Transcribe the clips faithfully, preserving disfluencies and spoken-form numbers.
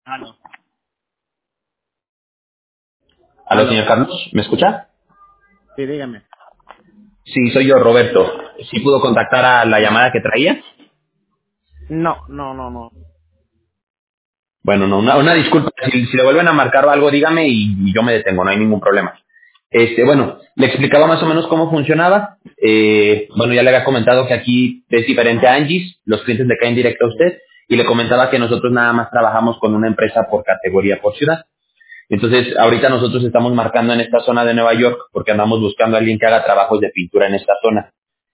Aló. Aló, señor Aló. Carlos, ¿me escucha? Sí, dígame. Sí, soy yo, Roberto. ¿Sí pudo contactar a la llamada que traía? No, no, no, no. Bueno, no, una, una disculpa. Si, si le vuelven a marcar o algo, dígame y, y yo me detengo, no hay ningún problema. Este, bueno, le explicaba más o menos cómo funcionaba. Eh, bueno, ya le había comentado que aquí es diferente a Angie's, los clientes le caen directo a Sí. usted, y le comentaba que nosotros nada más trabajamos con una empresa por categoría, por ciudad. Entonces, ahorita nosotros estamos marcando en esta zona de Nueva York porque andamos buscando a alguien que haga trabajos de pintura en esta zona.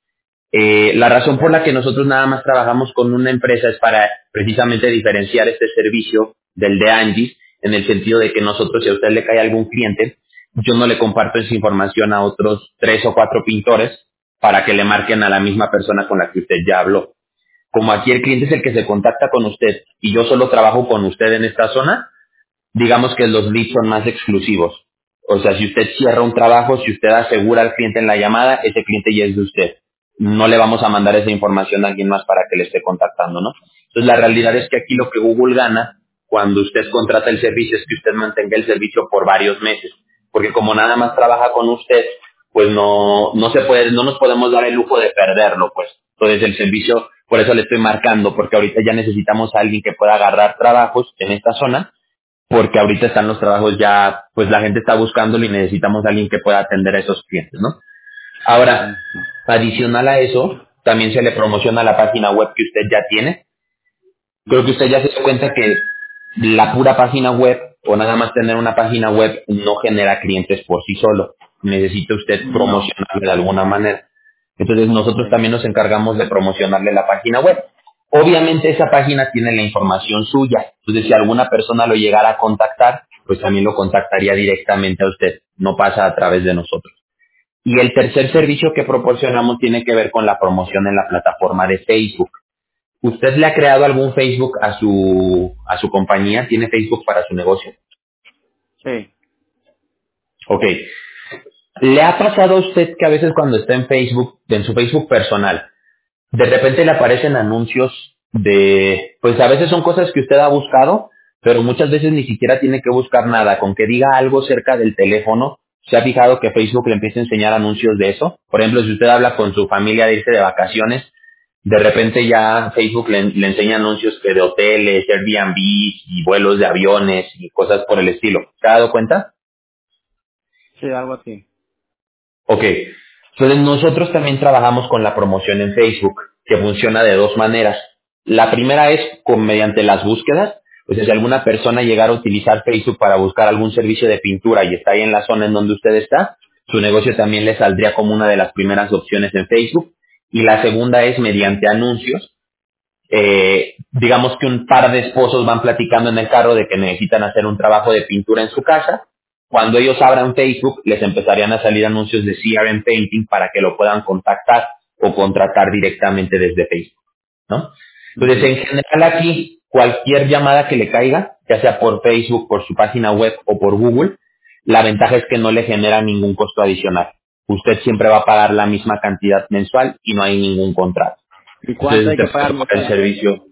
Eh, la razón por la que nosotros nada más trabajamos con una empresa es para precisamente diferenciar este servicio del de Angie, en el sentido de que nosotros, si a usted le cae algún cliente, yo no le comparto esa información a otros tres o cuatro pintores para que le marquen a la misma persona con la que usted ya habló. Como aquí el cliente es el que se contacta con usted y yo solo trabajo con usted en esta zona, digamos que los leads son más exclusivos. O sea, si usted cierra un trabajo, si usted asegura al cliente en la llamada, ese cliente ya es de usted. No le vamos a mandar esa información a alguien más para que le esté contactando, ¿no? Entonces, la realidad es que aquí lo que Google gana cuando usted contrata el servicio es que usted mantenga el servicio por varios meses. Porque como nada más trabaja con usted, pues no, no se puede, no nos podemos dar el lujo de perderlo, pues. Entonces, el servicio, por eso le estoy marcando, porque ahorita ya necesitamos a alguien que pueda agarrar trabajos en esta zona porque ahorita están los trabajos ya, pues la gente está buscándolo y necesitamos a alguien que pueda atender a esos clientes, ¿no? Ahora, Ujú. adicional a eso, también se le promociona la página web que usted ya tiene. Creo que Ujú. usted ya se dio cuenta que la pura página web o nada más tener una página web no genera clientes por sí solo. Necesita usted No. promocionarle de alguna manera. Entonces nosotros Sí. también nos encargamos de promocionarle la página web. Obviamente esa página tiene la información suya. Entonces si alguna persona lo llegara a contactar, pues también lo contactaría directamente a usted. No pasa a través de nosotros. Y el tercer servicio que proporcionamos tiene que ver con la promoción en la plataforma de Facebook. ¿Usted le ha creado algún Facebook a su a su compañía? ¿Tiene Facebook para su negocio? Sí. Ok. ¿Le ha pasado a usted que a veces cuando está en Facebook, en su Facebook personal, de repente le aparecen anuncios de, pues a veces son cosas que usted ha buscado, pero muchas veces ni siquiera tiene que buscar nada, con que diga algo cerca del teléfono? ¿Se ha fijado que Facebook le empieza a enseñar anuncios de eso? Por ejemplo, si usted habla con su familia de irse de vacaciones, de repente ya Facebook le, le enseña anuncios que de hoteles, Airbnb y vuelos de aviones y cosas por el estilo. ¿Se ha dado cuenta? Sí, algo así. Ok. Entonces nosotros también trabajamos con la promoción en Facebook, que funciona de dos maneras. La primera es con mediante las búsquedas. O sea, si alguna persona llegara a utilizar Facebook para buscar algún servicio de pintura y está ahí en la zona en donde usted está, su negocio también le saldría como una de las primeras opciones en Facebook. Y la segunda es mediante anuncios. Eh, digamos que un par de esposos van platicando en el carro de que necesitan hacer un trabajo de pintura en su casa. Cuando ellos abran Facebook, les empezarían a salir anuncios de C R M Painting para que lo puedan contactar o contratar directamente desde Facebook, ¿no? Entonces, Ujú. en general aquí, cualquier llamada que le caiga, ya sea por Facebook, por su página web o por Google, la ventaja es que no le genera ningún costo adicional. Usted siempre va a pagar la misma cantidad mensual y no hay ningún contrato. ¿Y cuánto Entonces, hay te que puede pagar tomar el mensual? servicio.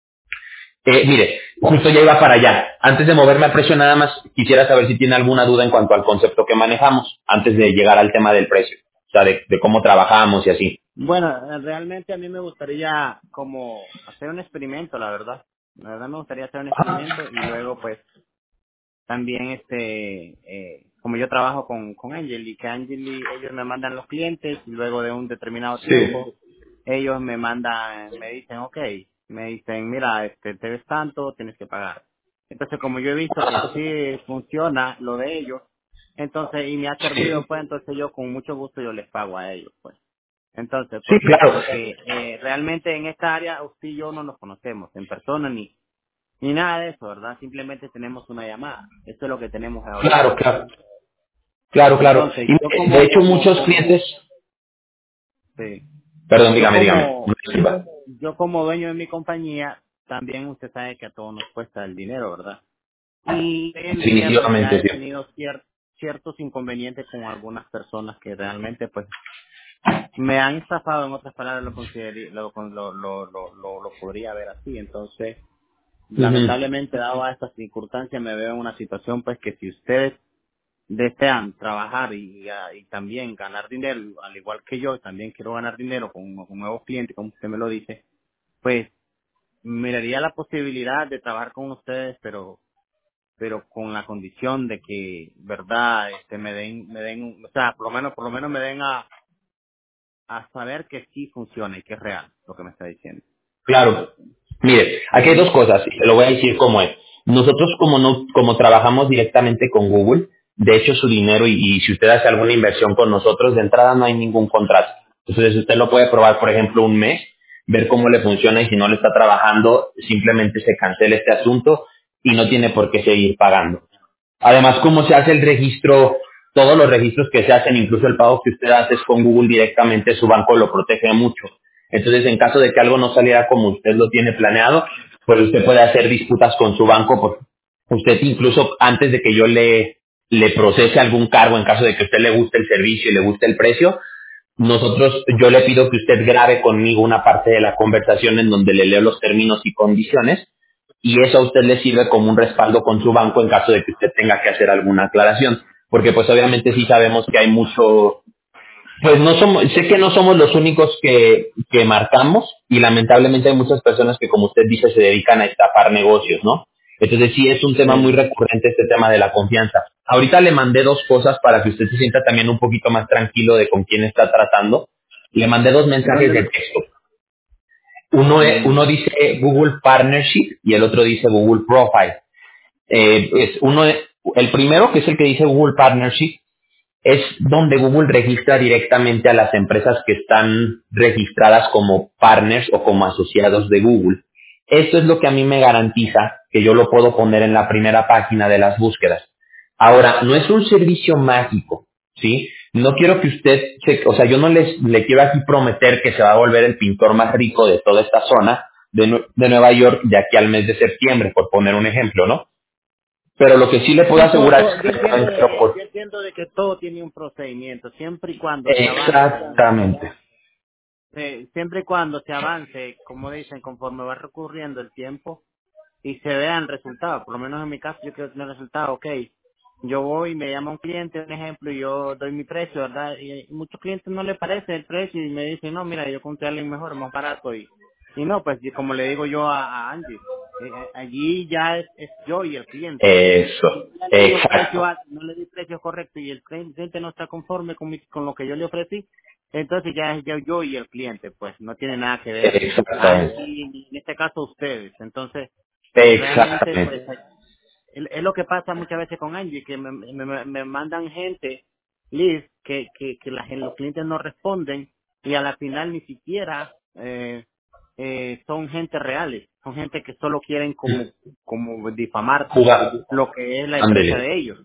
Eh, mire, justo ya iba para allá. Antes de moverme a precio, nada más quisiera saber si tiene alguna duda en cuanto al concepto que manejamos, antes de llegar al tema del precio. O sea, de, de cómo trabajamos y así. Bueno, eh, realmente a mí me gustaría como hacer un experimento, la verdad. La verdad me gustaría hacer un experimento y luego pues también este eh, como yo trabajo con con Angel y que Angel y ellos me mandan los clientes y luego de un determinado Sí. tiempo ellos me mandan, me dicen, ok, me dicen, mira, este, te ves tanto, tienes que pagar. Entonces, como yo he visto que sí funciona lo de ellos, entonces, y me ha servido, pues, entonces yo con mucho gusto yo les pago a ellos, pues. Entonces, Sí, ¿por qué? claro. Porque eh, realmente en esta área usted y yo no nos conocemos en persona ni, ni nada de eso, ¿verdad? Simplemente tenemos una llamada. Eso es lo que tenemos ahorita. Claro, claro. Claro, claro. Entonces, Y yo mire, de como, hecho, como, muchos como, clientes... sí. Perdón, Yo dígame, dígame. como, Una disculpa. yo como dueño de mi compañía, también usted sabe que a todos nos cuesta el dinero, ¿verdad? Y en día, pues ya Definitivamente, he sí. tenido cier- ciertos inconvenientes con algunas personas que realmente, pues, me han estafado, en otras palabras, lo consideré, lo, con- lo, lo, lo, lo, lo podría ver así. Entonces, Ujú. lamentablemente, dado a estas circunstancias, me veo en una situación pues que si ustedes desean trabajar y, y también ganar dinero, al igual que yo, también quiero ganar dinero con, con nuevos clientes, como usted me lo dice, pues miraría la posibilidad de trabajar con ustedes, pero pero con la condición de que, verdad, este me den, me den, o sea, por lo menos, por lo menos me den a, a saber que sí funciona y que es real lo que me está diciendo. Claro. Mire, aquí hay dos cosas, y se lo voy a decir cómo es. Nosotros como no, como trabajamos directamente con Google, de hecho su dinero y, y si usted hace alguna inversión con nosotros, de entrada no hay ningún contrato. Entonces usted lo puede probar, por ejemplo, un mes, ver cómo le funciona y si no le está trabajando, simplemente se cancela este asunto y no tiene por qué seguir pagando. Además, cómo se hace el registro, todos los registros que se hacen, incluso el pago que usted hace es con Google directamente, su banco lo protege mucho. Entonces, en caso de que algo no saliera como usted lo tiene planeado, pues usted puede hacer disputas con su banco. Pues usted incluso antes de que yo le, le procese algún cargo, en caso de que a usted le guste el servicio y le guste el precio, nosotros, yo le pido que usted grabe conmigo una parte de la conversación en donde le leo los términos y condiciones y eso a usted le sirve como un respaldo con su banco en caso de que usted tenga que hacer alguna aclaración. Porque pues obviamente sí sabemos que hay mucho, pues no somos, sé que no somos los únicos que, que marcamos y lamentablemente hay muchas personas que como usted dice se dedican a estafar negocios, ¿no? Entonces sí es un tema muy Sí. recurrente este tema de la confianza. Ahorita le mandé dos cosas para que usted se sienta también un poquito más tranquilo de con quién está tratando. Le mandé dos mensajes ¿Dónde de lo? texto. Uno, es- Mm, uno dice Google Partnership y el otro dice Google Profile. Eh, es uno, el primero, que es el que dice Google Partnership, es donde Google registra directamente a las empresas que están registradas como partners o como asociados de Google. Esto es lo que a mí me garantiza que yo lo puedo poner en la primera página de las búsquedas. Ahora, no es un servicio mágico, ¿sí? No quiero que usted, se- o sea, yo no les, le quiero aquí prometer que se va a volver el pintor más rico de toda esta zona de, Nue- de Nueva York de aquí al mes de septiembre, por poner un ejemplo, ¿no? Pero lo que sí le puedo sí, todo, asegurar todo, es yo que entiendo de nuestro que, por- yo entiendo de que todo tiene un procedimiento, siempre y cuando se avance, Exactamente. eh, siempre y cuando se avance, como dicen, conforme va recurriendo el tiempo, y se vean resultados. Por lo menos en mi caso yo quiero tener resultados. Ok, yo voy, me llama un cliente, un ejemplo, y yo doy mi precio, ¿verdad? Y muchos clientes no les parece el precio y me dicen, no, mira, yo encontré a alguien mejor, más barato. Y, y no, pues y como le digo yo a, a Angie, eh, eh, allí ya es, es yo y el cliente. Si Eso, ya le di un precio, exacto, a- no le di precio correcto y el cliente no está conforme con, mi- con lo que yo le ofrecí, entonces ya es yo, yo y el cliente, pues no tiene nada que ver exactamente, Angie, ni en este caso ustedes. Entonces, realmente pues exactamente. es es lo que pasa muchas veces con Angie, que me, me, me- me mandan gente, Liz, que, que, que la, gen- los clientes no responden y a la final ni siquiera eh, eh, son gente reales, son gente que solo quieren como, como difamar Jugar, lo que es la empresa ándele. de ellos.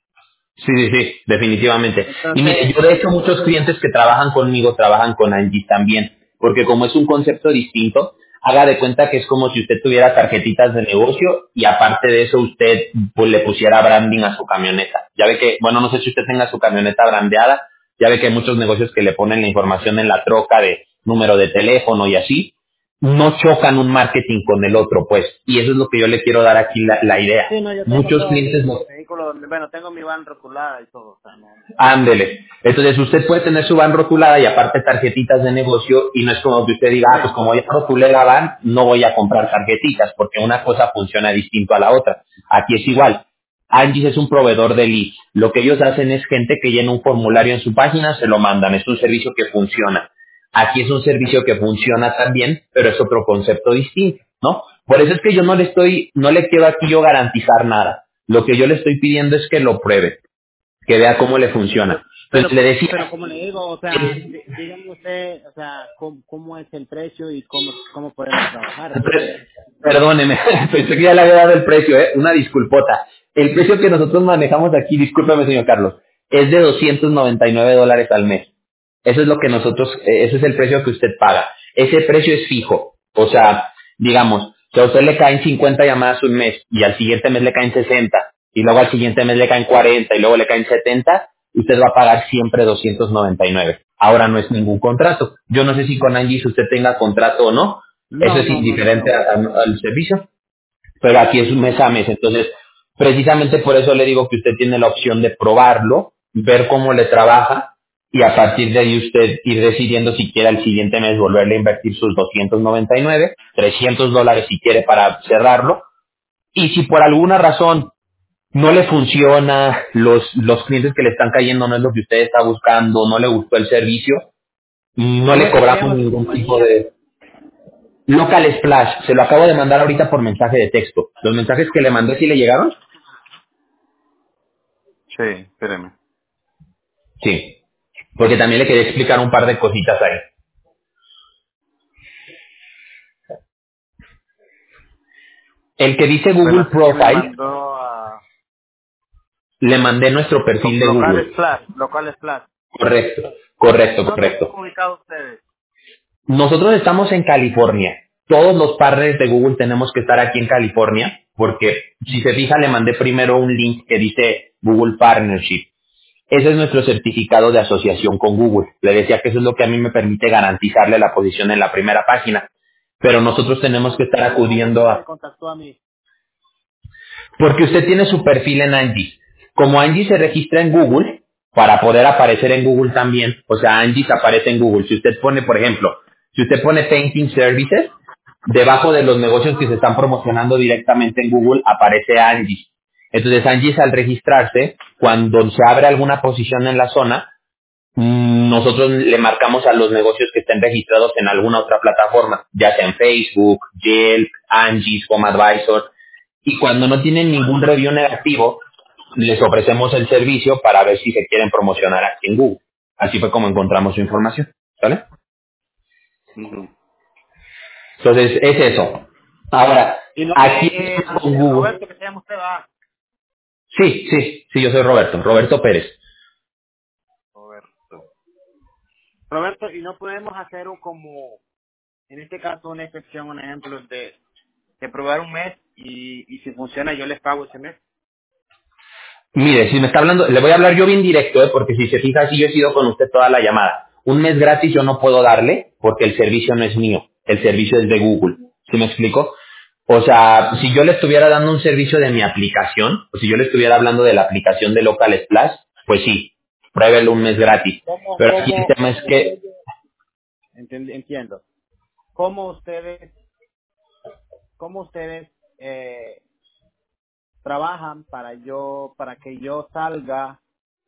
Sí, sí, sí, definitivamente. Y mire, Entonces, yo de hecho muchos clientes que trabajan conmigo trabajan con Angie también, porque como es un concepto distinto, haga de cuenta que es como si usted tuviera tarjetitas de negocio y aparte de eso usted pues, le pusiera branding a su camioneta. Ya ve que, bueno, no sé si usted tenga su camioneta brandeada, ya ve que hay muchos negocios que le ponen la información en la troca de número de teléfono y así, no chocan un marketing con el otro, pues, y eso es lo que yo le quiero dar aquí la, la idea. sí, no, yo tengo Muchos todo clientes mi, no. mi vehículo, bueno, tengo mi van rotulada y todo, o sea, no. Ándele. Entonces usted puede tener su van rotulada y aparte tarjetitas de negocio y no es como que usted diga, ah, pues Sí. como ya rotulé la van, no voy a comprar tarjetitas porque una cosa funciona distinto a la otra. Aquí es igual. Angie es un proveedor de leads. Lo que ellos hacen es gente que llena un formulario en su página, se lo mandan. Es un servicio que funciona. Aquí es un servicio que funciona también, pero es otro concepto distinto, ¿no? Por eso es que yo no le estoy, no le quiero aquí yo garantizar nada. Lo que yo le estoy pidiendo es que lo pruebe, que vea cómo le funciona. Pero, Entonces le decía, pero como le digo, o sea, dí- dígame usted, o sea, cómo, cómo es el precio y cómo, cómo podemos trabajar, porque, per- perdóneme, pensé que ya le había dado el precio, ¿eh? Una disculpota. El precio que nosotros manejamos aquí, discúlpeme señor Carlos, es de doscientos noventa y nueve dólares al mes. Eso es lo que nosotros, eh, ese es el precio que usted paga. Ese precio es fijo. O sea, digamos, si a usted le caen cincuenta llamadas un mes y al siguiente mes le caen sesenta y luego al siguiente mes le caen cuarenta y luego le caen setenta, usted va a pagar siempre doscientos noventa y nueve. Ahora no es ningún contrato. Yo no sé si con Angie usted tenga contrato o no. Eso no, es no, no, no indiferente tengo a- contrato. a- al servicio. pero aquí es un mes a mes. Entonces, precisamente por eso le digo que usted tiene la opción de probarlo, ver cómo le trabaja y a partir de ahí usted ir decidiendo si quiere al siguiente mes volverle a invertir sus doscientos noventa y nueve, trescientos dólares si quiere para cerrarlo. Y si por alguna razón no le funciona, los, los clientes que le están cayendo no es lo que usted está buscando, no le gustó el servicio, no ¿Cómo le es que se cobramos llama su ningún tipo compañía? de... Local Splash, se lo acabo de mandar ahorita por mensaje de texto. ¿Los mensajes que le mandé sí le llegaron? Sí, espéreme. Sí, porque también le quería explicar un par de cositas ahí. El que dice Bueno, Google así que me Profile, mandó a le mandé nuestro lo- perfil de local Google. Splash, local Splash. Correcto, ¿Y correcto, dónde están correcto. ubicados ustedes? Nosotros estamos en California. Todos los partners de Google tenemos que estar aquí en California, porque si se fija le mandé primero un link que dice Google Partnership. Ese es nuestro certificado de asociación con Google. Le decía que eso es lo que a mí me permite garantizarle la posición en la primera página. Pero nosotros tenemos que estar Pero ¿cómo acudiendo usted a... me contactó a mí? Porque usted tiene su perfil en Angie. Como Angie se registra en Google, para poder aparecer en Google también, o sea, Angie aparece en Google. Si usted pone, por ejemplo, si usted pone Painting Services, debajo de los negocios que se están promocionando directamente en Google aparece Angie. Entonces Angie al registrarse, cuando se abre alguna posición en la zona, mm, nosotros le marcamos a los negocios que estén registrados en alguna otra plataforma, ya sea en Facebook, Yelp, Angie's, Home Advisor, y cuando no tienen ningún review negativo, les ofrecemos el servicio para ver si se quieren promocionar aquí en Google. Así fue como encontramos su información, ¿vale? Ujú. Entonces, es eso. Ahora, Y no, aquí eh, eh, con usted, Google. Roberto, que se llama usted, va. Sí, sí, sí, yo soy Roberto, Roberto Pérez. Roberto. Roberto, y no podemos hacer un como, en este caso, una excepción, un ejemplo de, de probar un mes y, y si funciona yo les pago ese mes. Mire, si me está hablando, le voy a hablar yo bien directo, ¿eh? Porque si se fija, así yo he sido con usted toda la llamada. Un mes gratis yo no puedo darle porque el servicio no es mío, el servicio es de Google. ¿Sí me explico? O sea, si yo le estuviera dando un servicio de mi aplicación, o si yo le estuviera hablando de la aplicación de Local Splash, pues sí, pruébelo un mes gratis. ¿Cómo, Pero aquí el cómo, tema es que, entiendo, entiendo. ¿Cómo ustedes, cómo ustedes eh, trabajan para yo, para que yo salga,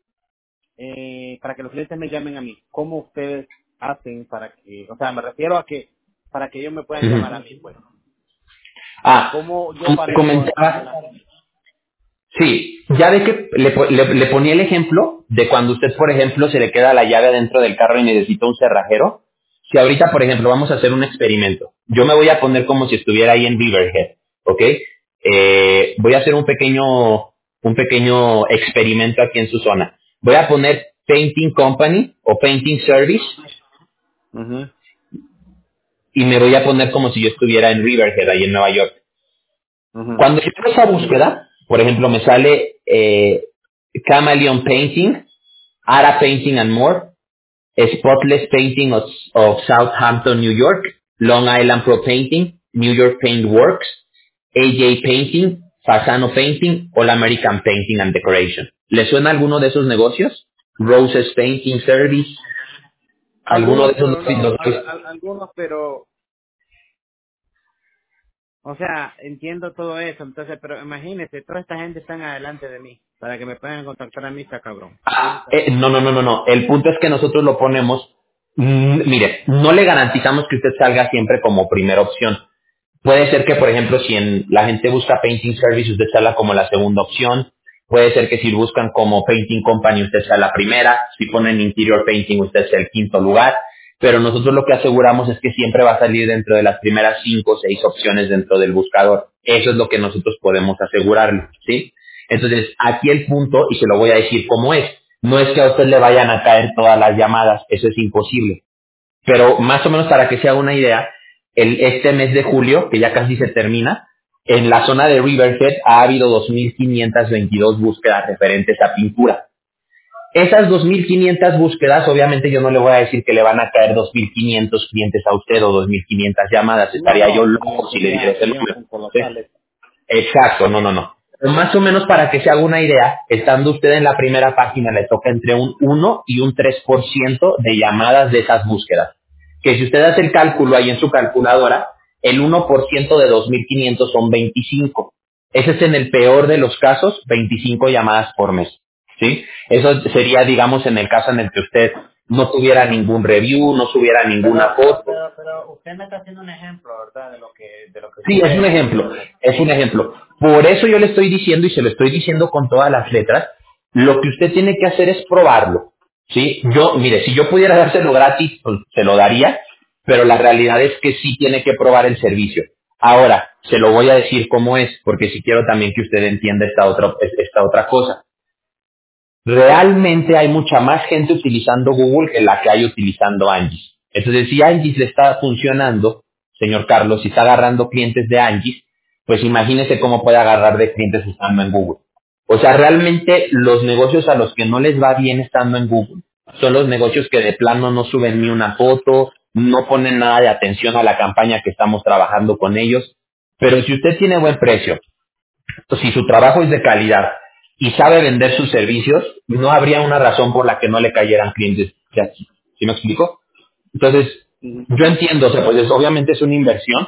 eh, para que los clientes me llamen a mí? ¿Cómo ustedes hacen para que, o sea, me refiero a que, para que ellos me puedan ujú. llamar a mí, pues? Ah, ¿Cómo yo como te aparezco en, en comentaba, la... sí, ya ve que le, po- le, le ponía el ejemplo de cuando usted, por ejemplo, se le queda la llave dentro del carro y necesita un cerrajero. Si ahorita, por ejemplo, vamos a hacer un experimento, yo me voy a poner como si estuviera ahí en Beaverhead, ¿ok? Eh, voy a hacer un pequeño, un pequeño experimento aquí en su zona. Voy a poner Painting Company o Painting Service Ujú, y me voy a poner como si yo estuviera en Riverhead, ahí en Nueva York. ujú. Cuando yo hago esa búsqueda, por ejemplo, me sale eh, Chameleon Painting, Ara Painting and More, Spotless Painting of, of Southampton, New York, Long Island Pro Painting, New York Paint Works, A J Painting, Fasano Painting, All American Painting and Decoration. ¿Le suena alguno de esos negocios? Roses Painting Service, alguno de Algunos, esos pero no, al- negocios. al- algunos, pero, o sea, entiendo todo eso, entonces, pero imagínese, toda esta gente está adelante de mí, para que me puedan contactar a mí, está cabrón. Ah, eh, no, no, no, no, no. El punto es que nosotros lo ponemos, mm, mire, no le garantizamos que usted salga siempre como primera opción. Puede ser que, por ejemplo, si en, la gente busca Painting Service, usted salga como la segunda opción. Puede ser que si buscan como Painting Company, usted sea la primera. Si ponen Interior Painting, usted sea el quinto lugar. Pero nosotros lo que aseguramos es que siempre va a salir dentro de las primeras cinco o seis opciones dentro del buscador. Eso es lo que nosotros podemos asegurarle, ¿sí? Entonces, aquí el punto, y se lo voy a decir cómo es, no es que a usted le vayan a caer todas las llamadas, eso es imposible. Pero más o menos para que se haga una idea, el, este mes de julio, que ya casi se termina, en la zona de Riverhead ha habido dos mil quinientas veintidós búsquedas referentes a pintura. Esas dos mil quinientas búsquedas, obviamente yo no le voy a decir que le van a caer dos mil quinientos clientes a usted o dos mil quinientas llamadas, No, estaría yo no, sería, loco si le diera sería, ese serían número. ¿Sí? colosales. Exacto, no, no, no. Más o menos para que se haga una idea, estando usted en la primera página le toca entre un uno y un tres por ciento de llamadas de esas búsquedas. Que si usted hace el cálculo ahí en su calculadora, el uno por ciento de dos mil quinientos son veinticinco. Ese es en el peor de los casos, veinticinco llamadas por mes. ¿Sí? Eso sería, digamos, en el caso en el que usted no tuviera ningún review, no subiera ninguna Pero, pero, foto. pero, pero usted me está haciendo un ejemplo, ¿verdad? De lo que, de lo que Sí, es un sucede. ejemplo, es un ejemplo. Por eso yo le estoy diciendo, y se lo estoy diciendo con todas las letras, lo que usted tiene que hacer es probarlo. ¿Sí? Yo, mire, si yo pudiera dárselo gratis, pues se lo daría, pero la realidad es que sí tiene que probar el servicio. Ahora, se lo voy a decir cómo es, porque sí quiero también que usted entienda esta otra, esta otra cosa. Realmente hay mucha más gente utilizando Google que la que hay utilizando Angie. Entonces, si Angie le está funcionando, señor Carlos, si está agarrando clientes de Angie, pues imagínese cómo puede agarrar de clientes estando en Google. O sea, realmente los negocios a los que no les va bien estando en Google son los negocios que de plano no suben ni una foto, no ponen nada de atención a la campaña que estamos trabajando con ellos. Pero si usted tiene buen precio, si su trabajo es de calidad y sabe vender sus servicios, no habría una razón por la que no le cayeran clientes de aquí. ¿Sí me explico? Entonces, Ujú. yo entiendo, o sea, pues es- obviamente es una inversión,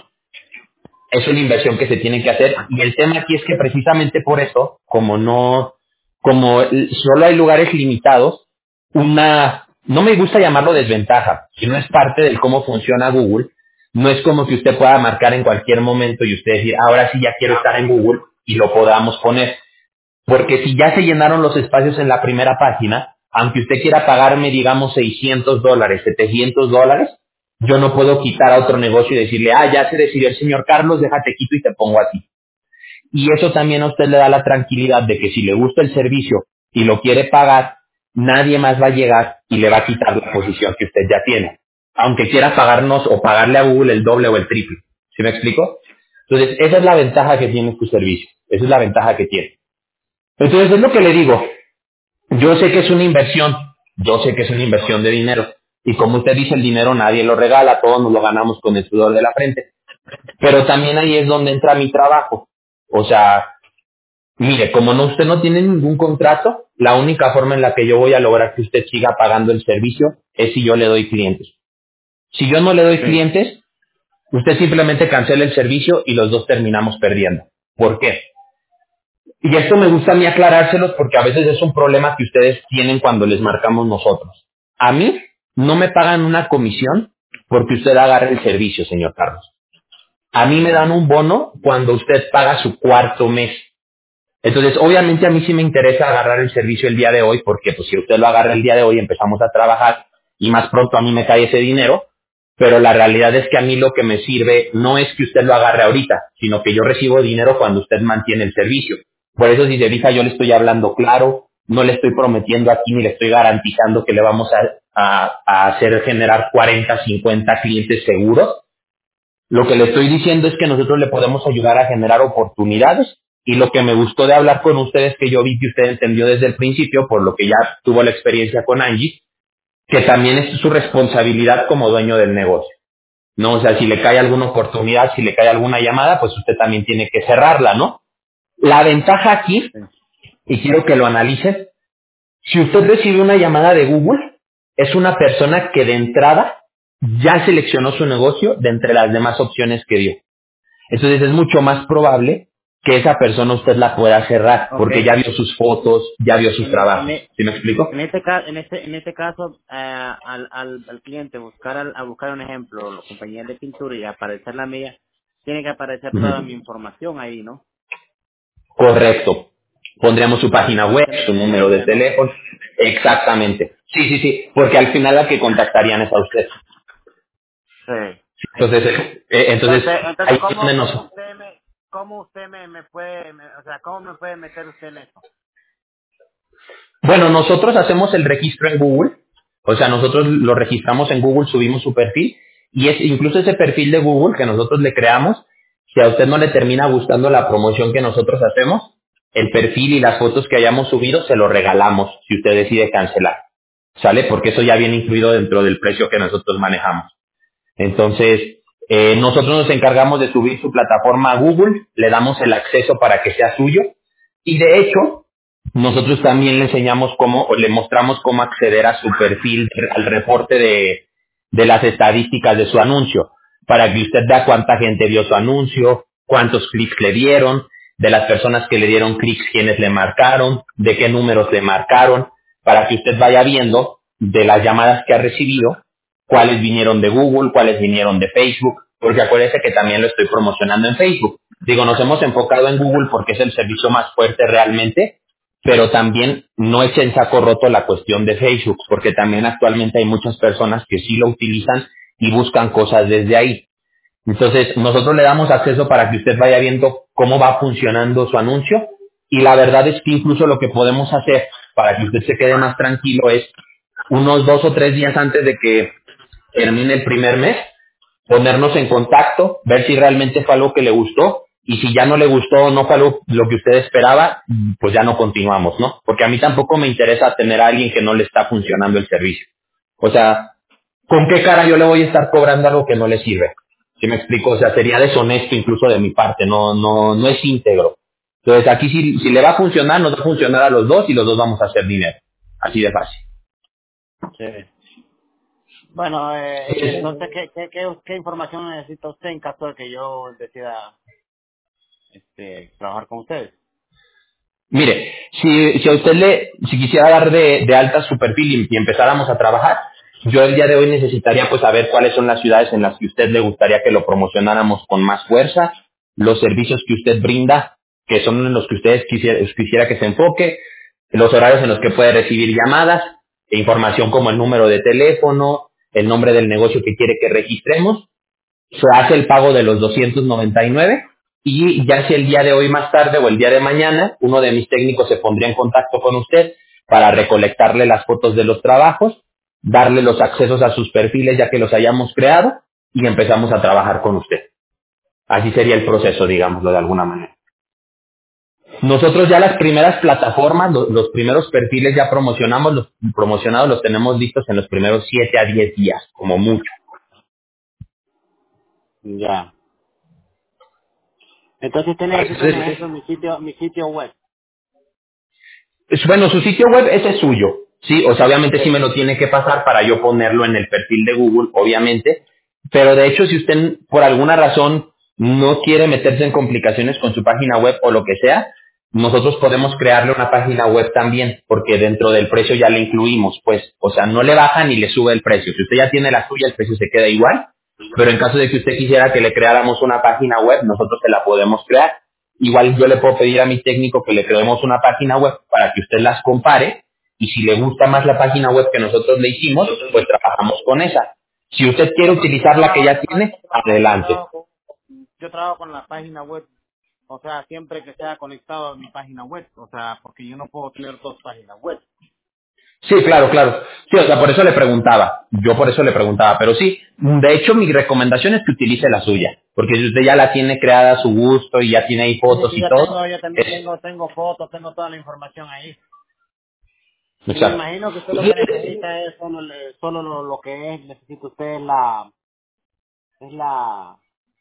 es una inversión que se tiene que hacer y el tema aquí es que precisamente por eso, como no, como l- solo hay lugares limitados, una, no me gusta llamarlo desventaja, sino es parte de cómo funciona Google. No es como que usted pueda marcar en cualquier momento y usted decir, ahora sí ya quiero estar en Google y lo podamos poner. Porque si ya se llenaron los espacios en la primera página, aunque usted quiera pagarme, digamos, seiscientos dólares, setecientos dólares, yo no puedo quitar a otro negocio y decirle, ah, ya se decidió el señor Carlos, déjate quito y te pongo a ti. Y eso también a usted le da la tranquilidad de que si le gusta el servicio y lo quiere pagar, nadie más va a llegar y le va a quitar la posición que usted ya tiene. Aunque quiera pagarnos o pagarle a Google el doble o el triple. ¿Sí me explico? Entonces, esa es la ventaja que tiene tu servicio. Esa es la ventaja que tiene. Entonces, es lo que le digo. Yo sé que es una inversión. Yo sé que es una inversión de dinero. Y como usted dice, el dinero nadie lo regala, todos nos lo ganamos con el sudor de la frente. Pero también ahí es donde entra mi trabajo. O sea, mire, como no, usted no tiene ningún contrato, la única forma en la que yo voy a lograr que usted siga pagando el servicio es si yo le doy clientes. Si yo no le doy Sí. clientes, usted simplemente cancela el servicio y los dos terminamos perdiendo. ¿Por qué? Y esto me gusta a mí aclarárselos porque a veces es un problema que ustedes tienen cuando les marcamos nosotros. A mí no me pagan una comisión porque usted agarre el servicio, señor Carlos. A mí me dan un bono cuando usted paga su cuarto mes. Entonces, obviamente a mí sí me interesa agarrar el servicio el día de hoy porque pues si usted lo agarra el día de hoy empezamos a trabajar y más pronto a mí me cae ese dinero, pero la realidad es que a mí lo que me sirve no es que usted lo agarre ahorita, sino que yo recibo dinero cuando usted mantiene el servicio. Por eso si se fija yo le estoy hablando claro, no le estoy prometiendo aquí ni le estoy garantizando que le vamos a, a- a hacer generar cuarenta, cincuenta clientes seguros. Lo que le estoy diciendo es que nosotros le podemos ayudar a generar oportunidades y lo que me gustó de hablar con usted es que yo vi que usted entendió desde el principio, por lo que ya tuvo la experiencia con Angie, que también es su responsabilidad como dueño del negocio. ¿No? O sea, si le cae alguna oportunidad, si le cae alguna llamada, pues usted también tiene que cerrarla, ¿no? La ventaja aquí, Sí. y quiero que lo analice, si usted recibe una llamada de Google, es una persona que de entrada ya seleccionó su negocio de entre las demás opciones que dio. Entonces es mucho más probable que esa persona usted la pueda cerrar, Ok. porque ya vio sus fotos, ya vio sus En, e- en, trabajos. e- ¿Sí me explico? en este caso, en este, en este caso, eh, al, al, al cliente buscar al- a buscar un ejemplo, la compañía de pintura y aparecer la mía, tiene que aparecer toda mi Ujú. información ahí, ¿no? Correcto. Pondríamos su Para que página no web, se me su número de pierda, ¿no? teléfono. Exactamente. Sí, sí, sí. Porque al final la que contactarían es a usted. Sí. Entonces, eh, eh, entonces Entonces, entonces ahí es donde ¿cómo, cómo nos, usted me, cómo usted me, me puede, me- o sea, cómo me puede meter usted en eso? bueno, nosotros hacemos el registro en Google, o sea, nosotros lo registramos en Google, subimos su perfil, y es incluso ese perfil de Google que nosotros le creamos, si a usted no le termina gustando la promoción que nosotros hacemos, el perfil y las fotos que hayamos subido se lo regalamos si usted decide cancelar, ¿sale? Porque eso ya viene incluido dentro del precio que nosotros manejamos. Entonces, Eh, nosotros nos encargamos de subir su plataforma a Google, le damos el acceso para que sea suyo y de hecho nosotros también le enseñamos cómo, o le mostramos cómo acceder a su perfil, al reporte de, de las estadísticas de su anuncio, para que usted vea cuánta gente vio su anuncio, cuántos clics le dieron, de las personas que le dieron clics, quiénes le marcaron, de qué números le marcaron, para que usted vaya viendo de las llamadas que ha recibido, cuáles vinieron de Google, cuáles vinieron de Facebook, porque acuérdese que también lo estoy promocionando en Facebook. Digo, nos hemos enfocado en Google porque es el servicio más fuerte realmente, pero también no eche en saco roto la cuestión de Facebook, porque también actualmente hay muchas personas que sí lo utilizan y buscan cosas desde ahí. Entonces, nosotros le damos acceso para que usted vaya viendo cómo va funcionando su anuncio y la verdad es que incluso lo que podemos hacer para que usted se quede más tranquilo es unos dos o tres días antes de que termine el primer mes, ponernos en contacto, ver si realmente fue algo que le gustó y si ya no le gustó o no fue algo lo que usted esperaba, pues ya no continuamos, ¿no? Porque a mí tampoco me interesa tener a alguien que no le está funcionando el servicio. O sea, ¿con qué cara yo le voy a estar cobrando algo que no le sirve? ¿Sí me explico? O sea, sería deshonesto incluso de mi parte, no no no es íntegro. Entonces aquí si, si le va a funcionar, nos va a funcionar a los dos y los dos vamos a hacer dinero. Así de fácil. Sí. Bueno, eh, entonces, ¿qué, qué, qué, ¿qué información necesita usted en caso de que yo decida este, trabajar con ustedes? Mire, si, si a usted le, si quisiera dar de, de alta su perfil y, y empezáramos a trabajar, yo el día de hoy necesitaría pues saber cuáles son las ciudades en las que usted le gustaría que lo promocionáramos con más fuerza, los servicios que usted brinda, que son en los que ustedes quisiera, quisiera que se enfoque, los horarios en los que puede recibir llamadas, e información como el número de teléfono, el nombre del negocio que quiere que registremos, se hace el pago de los doscientos noventa y nueve y ya si el día de hoy más tarde o el día de mañana uno de mis técnicos se pondría en contacto con usted para recolectarle las fotos de los trabajos, darle los accesos a sus perfiles ya que los hayamos creado y empezamos a trabajar con usted. Así sería el proceso, digámoslo de alguna manera. Nosotros ya las primeras plataformas, lo- los primeros perfiles ya promocionamos, los promocionados los tenemos listos en los primeros siete a diez días, como mucho. Ya. Entonces usted necesita un Entonces, ejemplo en mi sitio, mi sitio web. Es- Bueno, su sitio web ese es suyo, sí, o sea, obviamente sí me lo tiene que pasar para yo ponerlo en el perfil de Google, obviamente, pero de hecho si usted por alguna razón no quiere meterse en complicaciones con su página web o lo que sea, nosotros podemos crearle una página web también, porque dentro del precio ya le incluimos, pues, o sea, no le baja ni le sube el precio. Si usted ya tiene la suya, el precio se queda igual, pero en caso de que usted quisiera que le creáramos una página web, nosotros se la podemos crear. Igual yo le puedo pedir a mi técnico que le creemos una página web para que usted las compare y si le gusta más la página web que nosotros le hicimos, pues trabajamos con esa. Si usted quiere Porque utilizar yo la que trabajo, ya tiene, yo adelante. trabajo con, yo trabajo con la página web, o sea, siempre que sea conectado a mi página web, o sea, porque yo no puedo tener dos páginas web. Sí, claro, claro. Sí, o sea, por eso le preguntaba. Yo por eso le preguntaba. Pero sí, de hecho, mi recomendación es que utilice la suya. Porque si usted ya la tiene creada a su gusto y ya tiene ahí Sí, fotos sí, y yo todo, tengo, yo también es tengo, tengo fotos, tengo toda la información ahí. Y me exacto. imagino que usted lo que necesita es solo, le- solo lo, lo que es, necesita usted es la, es la,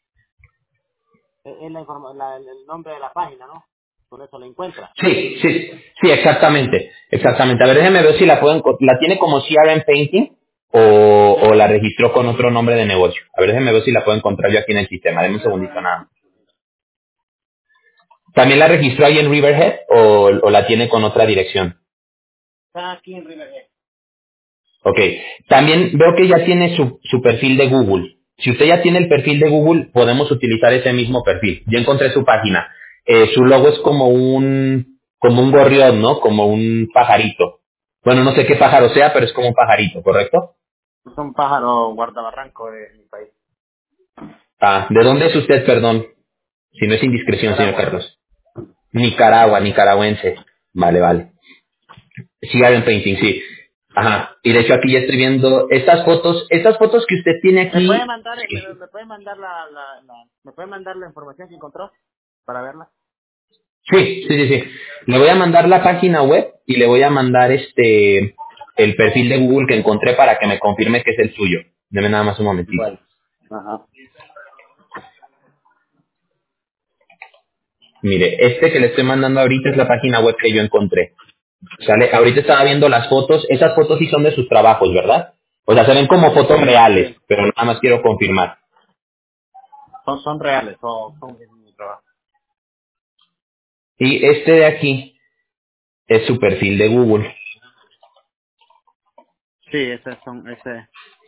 es es la, informa- la- el el nombre de la página, ¿no? Por eso la encuentra. Sí, sí, sí, exactamente, exactamente. A ver, déjeme ver si la pueden, la tiene como C R M Painting o, Sí. o la registró con otro nombre de negocio. A ver, déjeme ver si la puedo encontrar yo aquí en el sistema. Deme un segundito nada más. ¿También la registró ahí en Riverhead o, o la tiene con otra dirección? Está aquí en Riverhead. Ok. También veo que ya tiene su, su perfil de Google. Si usted ya tiene el perfil de Google, podemos utilizar ese mismo perfil. Yo encontré su página. Eh, su logo es como un, como un gorrión, ¿no? Como un pajarito. Bueno, no sé qué pájaro sea, pero es como un pajarito, ¿correcto? Es un pájaro guardabarranco de mi país. Ah, ¿de dónde es usted, perdón? Si no es indiscreción, señor Nicaragua. Carlos. Nicaragua, nicaragüense. Vale, vale. Sí, Iron Painting, sí. Ajá. Y de hecho aquí ya estoy viendo estas fotos, estas fotos que usted tiene ¿Me puede aquí. mandar, Sí. me, me puede mandar la, la, la, me puede mandar la información que encontró para verla? Sí, sí, sí, sí. Le voy a mandar la página web y le voy a mandar este el perfil de Google que encontré para que me confirme que es el suyo. Deme nada más un momentito. Bueno. Ajá. Mire, este que le estoy mandando ahorita es la página web que yo encontré. ¿Sale? Ahorita estaba viendo las fotos. Esas fotos sí son de sus trabajos, ¿verdad? O sea, se ven como fotos Sí, reales, sí. pero nada más quiero confirmar. Son, son reales, son, son es mi trabajo. Y este de aquí es su perfil de Google. Sí, ese son, ese,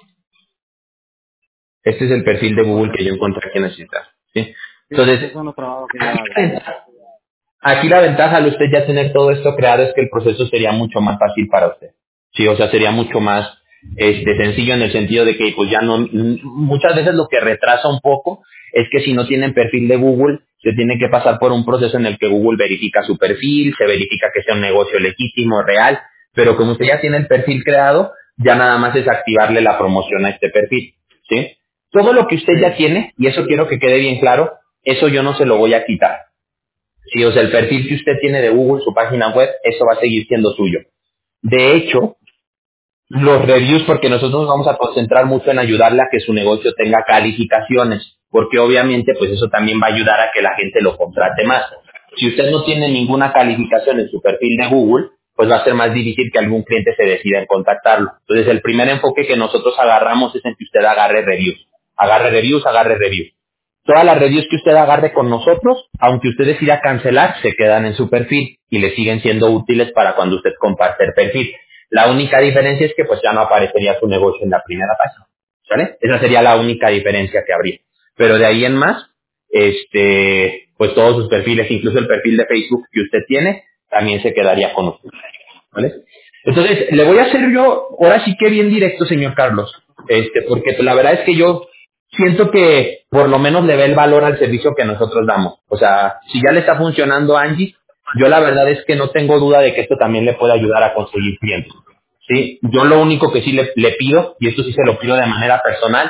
Este es el perfil de es Google que correcto. yo encontré aquí en el sitio. ¿Sí? Sí, esos Entonces, son los trabajos que yo aquí hago. la ventaja aquí la ventaja al usted ya tener todo esto creado es que el proceso sería mucho más fácil para usted. Sí, o sea, sería mucho más este, sencillo en el sentido de que pues ya no, m- muchas veces lo que retrasa un poco es que si no tienen perfil de Google, se tiene que pasar por un proceso en el que Google verifica su perfil, se verifica que sea un negocio legítimo, real, pero como usted ya tiene el perfil creado, ya nada más es activarle la promoción a este perfil, ¿sí? Todo lo que usted ya Sí, tiene, y eso quiero que quede bien claro, eso yo no se lo voy a quitar. Sí, o sea, el perfil que usted tiene de Google, su página web, eso va a seguir siendo suyo. De hecho, los reviews, porque nosotros nos vamos a concentrar mucho en ayudarle a que su negocio tenga calificaciones, porque obviamente pues eso también va a ayudar a que la gente lo contrate más. Si usted no tiene ninguna calificación en su perfil de Google, pues va a ser más difícil que algún cliente se decida en contactarlo. Entonces el primer enfoque que nosotros agarramos es en que usted agarre reviews. Agarre reviews, agarre reviews. Todas las reviews que usted agarre con nosotros, aunque usted decida cancelar, se quedan en su perfil y le siguen siendo útiles para cuando usted comparte el perfil. La única diferencia es que pues ya no aparecería su negocio en la primera página, ¿sale? Esa sería la única diferencia que habría. Pero de ahí en más, este, pues todos sus perfiles, incluso el perfil de Facebook que usted tiene, también se quedaría con usted, ¿vale? Entonces, le voy a hacer yo, ahora sí que bien directo, señor Carlos, este, porque la verdad es que yo siento que por lo menos le ve el valor al servicio que nosotros damos. O sea, si ya le está funcionando a Angie, yo la verdad es que no tengo duda de que esto también le puede ayudar a conseguir clientes. Sí, yo lo único que sí le, le pido, y esto sí se lo pido de manera personal,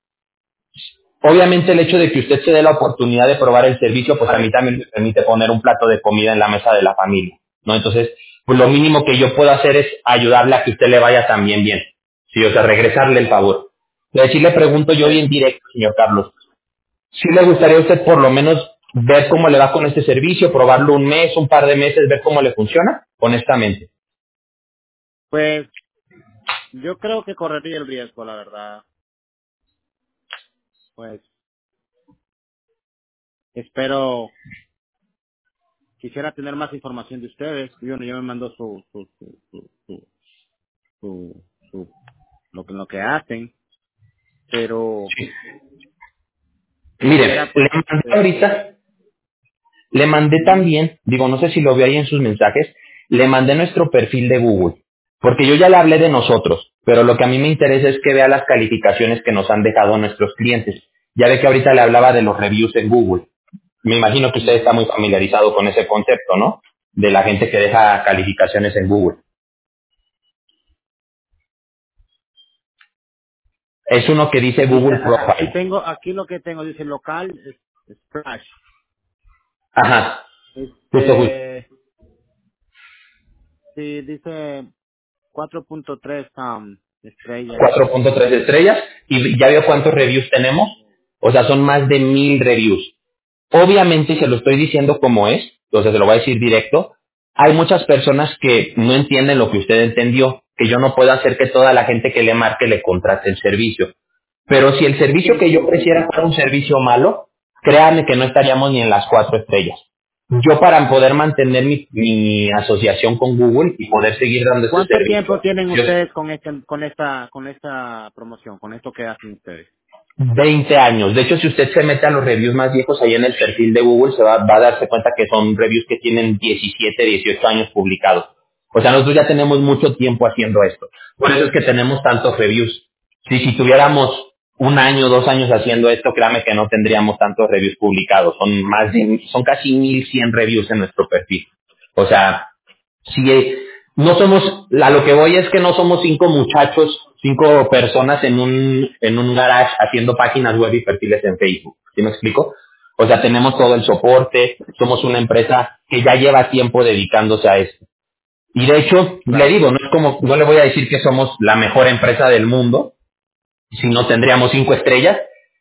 obviamente el hecho de que usted se dé la oportunidad de probar el servicio, pues a mí también me permite poner un plato de comida en la mesa de la familia, ¿no? Entonces, pues lo mínimo que yo puedo hacer es ayudarle a que usted le vaya también bien, sí, o sea, regresarle el favor. Entonces, sí le pregunto yo bien directo, señor Carlos, ¿sí le gustaría a usted por lo menos ver cómo le va con este servicio, probarlo un mes, un par de meses, ver cómo le funciona? Honestamente. pues yo creo que correría el riesgo, la verdad. Pues espero, quisiera tener más información de ustedes. Yo no, yo me mandó su, su, su, su, su, su, su- lo que, lo que hacen, pero Mire, quisiera le pues, mandé este, ahorita Le mandé ujú. también, digo, no sé si lo vio ahí en sus mensajes, le mandé nuestro perfil de Google, porque yo ya le hablé de nosotros, pero lo que a mí me interesa es que vea las calificaciones que nos han dejado nuestros clientes. Ya ve que ahorita le hablaba de los reviews en Google. Me imagino que usted está Ujú. muy familiarizado con ese concepto, ¿no? De la gente que deja calificaciones en Google. Es uno que dice Dice, Google a- aquí Profile. tengo, aquí lo que tengo, dice local, es- Splash. Ajá, justo, justo. Este, sí, dice cuatro punto tres um, estrellas. cuatro punto tres estrellas. ¿Y ya vio cuántos reviews tenemos? O sea, son más de mil reviews. Obviamente, se lo estoy diciendo como es, entonces se lo voy a decir directo, hay muchas personas que no entienden lo que usted entendió, que yo no puedo hacer que toda la gente que le marque le contrate el servicio. Pero si el servicio Sí, que yo sí, sí, ofreciera sí. fuera un servicio malo, créanme que no estaríamos ni en las cuatro estrellas. Yo para poder mantener mi, mi asociación con Google y poder seguir dando este ¿Cuánto servicio, tiempo tienen yo ustedes con este, con esta, con esta promoción, con esto que hacen ustedes? veinte años. De hecho, si usted se mete a los reviews más viejos ahí en el perfil de Google, se va, va a darse cuenta que son reviews que tienen diecisiete, dieciocho años publicados. O sea, nosotros ya tenemos mucho tiempo haciendo esto. Por eso es que tenemos tantos reviews. Si, si tuviéramos un año, dos años haciendo esto, créame que no tendríamos tantos reviews publicados. Son más de, son casi mil cien reviews en nuestro perfil. O sea, si eh, no somos, a lo que voy es que no somos cinco muchachos, cinco personas en un, en un garage haciendo páginas web y perfiles en Facebook. ¿Sí me explico? O sea, tenemos todo el soporte, somos una empresa que ya lleva tiempo dedicándose a esto. Y de hecho, le Claro. digo, no es como, no le voy a decir que somos la mejor empresa del mundo, si no tendríamos cinco estrellas,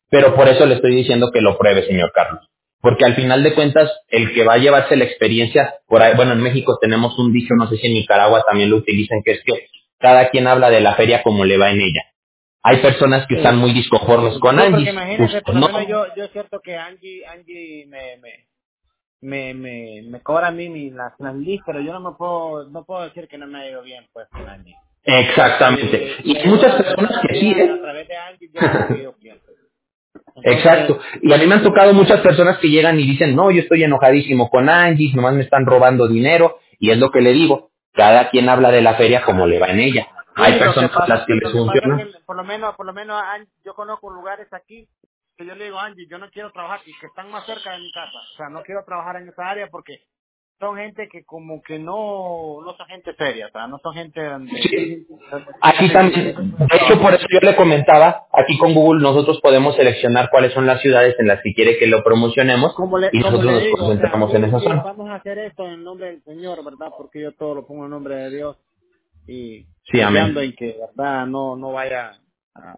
pero por eso le estoy diciendo que lo pruebe, señor Carlos. Porque al final de cuentas, el que va a llevarse la experiencia, por ahí, bueno, en México tenemos un dicho, no sé si en Nicaragua también lo utilizan, que es que cada quien habla de la feria como le va en ella. Hay personas que están Sí. muy disconformes con Sí, porque Angie, imagínese, por usted lo no. menos yo, yo es cierto que Angie, Angie me, me, me, me, me cobra a mí mis, las, las leads, pero yo no me puedo, no puedo decir que no me ha ido bien, pues, con Angie. Exactamente. Y, Y y hay muchas ahora, personas gracias a que Dios, sí, a, a ¿eh? través de Angie yo he conseguido clientes. Exacto. Entonces, Y a mí me han tocado muchas personas que llegan y dicen, no, yo estoy enojadísimo con Angie, nomás me están robando dinero. Y es lo que le digo, cada quien habla de la feria como le va en ella. Hay sí, lo que personas a pasa, las que les lo que pasa es funciona. que por lo menos, por lo menos Angie, yo conozco lugares aquí que yo le digo, Angie, yo no quiero trabajar y que están más cerca de mi casa. O sea, no quiero trabajar en esa área porque son gente que como que no, no son gente seria, o sea, no son gente donde, Sí. donde Aquí hacen también, de hecho por eso yo le comentaba, aquí con Google nosotros podemos seleccionar cuáles son las ciudades en las que quiere que lo promocionemos como le y como nosotros le nos digo, o sea, concentramos en sí, esa sí, zona. vamos a hacer esto en el nombre del Señor, ¿verdad? Porque yo todo lo pongo en nombre de Dios y Sí, confiando amén. en que, ¿verdad? No no vaya a,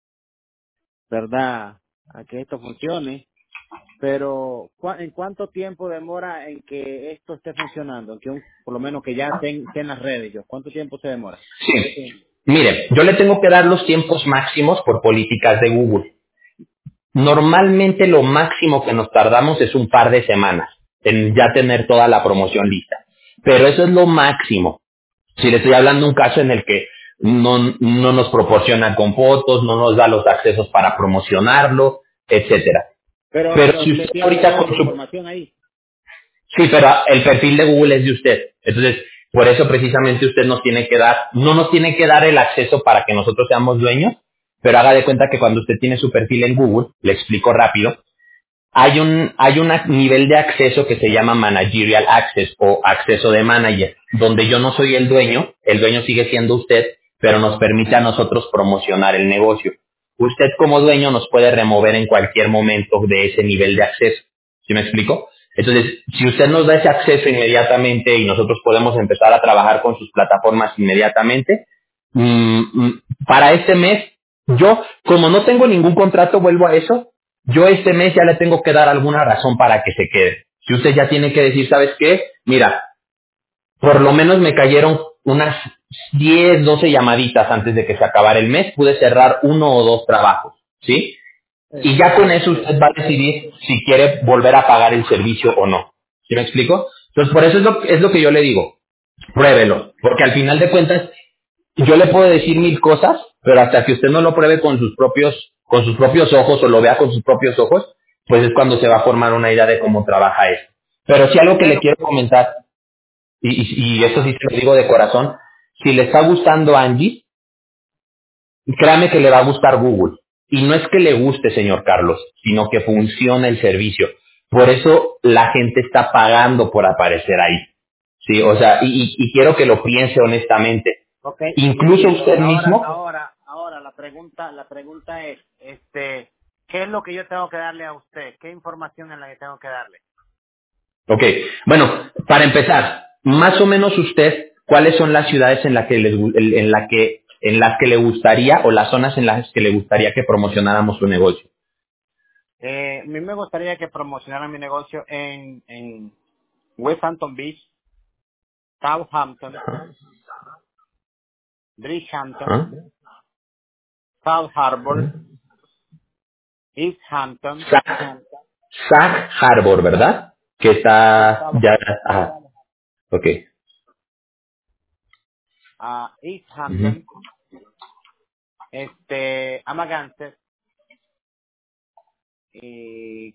¿verdad? A que esto funcione. Pero, ¿cu- ¿en cuánto tiempo demora en que esto esté funcionando? En que un- por lo menos que ya estén, estén en las redes, yo. ¿Cuánto tiempo se demora? Sí. Mire, yo le tengo que dar los tiempos máximos por políticas de Google. Normalmente lo máximo que nos tardamos es un par de semanas en ya tener toda la promoción lista. Pero eso es lo máximo. Si le estoy hablando de un caso en el que no, no nos proporciona con fotos, no nos da los accesos para promocionarlo, etcétera. Pero, Pero pero si usted usted tiene ahorita toda con mi su... información ahí. Sí, pero el perfil de Google es de usted. Entonces, por eso precisamente usted nos tiene que dar, no nos tiene que dar el acceso para que nosotros seamos dueños, pero haga de cuenta que cuando usted tiene su perfil en Google, le explico rápido, hay un hay un nivel de acceso que se llama managerial access o acceso de manager, donde yo no soy el dueño, el dueño sigue siendo usted, pero nos permite a nosotros promocionar el negocio. Usted como dueño nos puede remover en cualquier momento de ese nivel de acceso. ¿Sí me explico? Entonces, si usted nos da ese acceso inmediatamente y nosotros podemos empezar a trabajar con sus plataformas inmediatamente, mm, mm, para este mes, yo, como no tengo ningún contrato, vuelvo a eso, yo este mes ya le tengo que dar alguna razón para que se quede. Si usted ya tiene que decir, ¿sabes qué? Mira, por lo menos me cayeron unas diez, doce llamaditas antes de que se acabara el mes, pude cerrar uno o dos trabajos, ¿sí? Y Sí, ya con eso usted va a decidir si quiere volver a pagar el servicio o no. ¿Sí me explico? Entonces, por eso es lo, es lo que yo le digo. Pruébelo, porque al final de cuentas yo le puedo decir mil cosas, pero hasta que usted no lo pruebe con sus propios, con sus propios ojos o lo vea con sus propios ojos, pues es cuando se va a formar una idea de cómo trabaja esto. Pero sí algo que le bueno, quiero comentar, y, y, y esto sí ajá. se lo digo de corazón, si le está gustando Angie, créame que le va a gustar Google. Y no es que le guste, señor Carlos, sino que funciona el servicio. Por eso la gente está pagando por aparecer ahí. Sí, o sea, y, y- y quiero que lo piense honestamente. Ok, Incluso entiendo. usted Ahora, mismo. ahora, ahora la pregunta, la pregunta es, este, ¿qué es lo que yo tengo que darle a usted? ¿Qué información es la que tengo que darle? Ok, bueno, para empezar, más o menos usted, ¿cuáles son las ciudades en las que les gu- en la que en las que le gustaría o las zonas en las que le gustaría que promocionáramos su negocio? Eh, a mí me gustaría que promocionara mi negocio en, en West Hampton Beach, Southampton, Bridgehampton, Ajá. South Harbor, Ajá. East Hampton, Sag, Sag Harbor, ¿verdad? Que sí, está South ya, Harbor, ajá, ok. ah, East Ujú. Hampton, este, Amagansett, y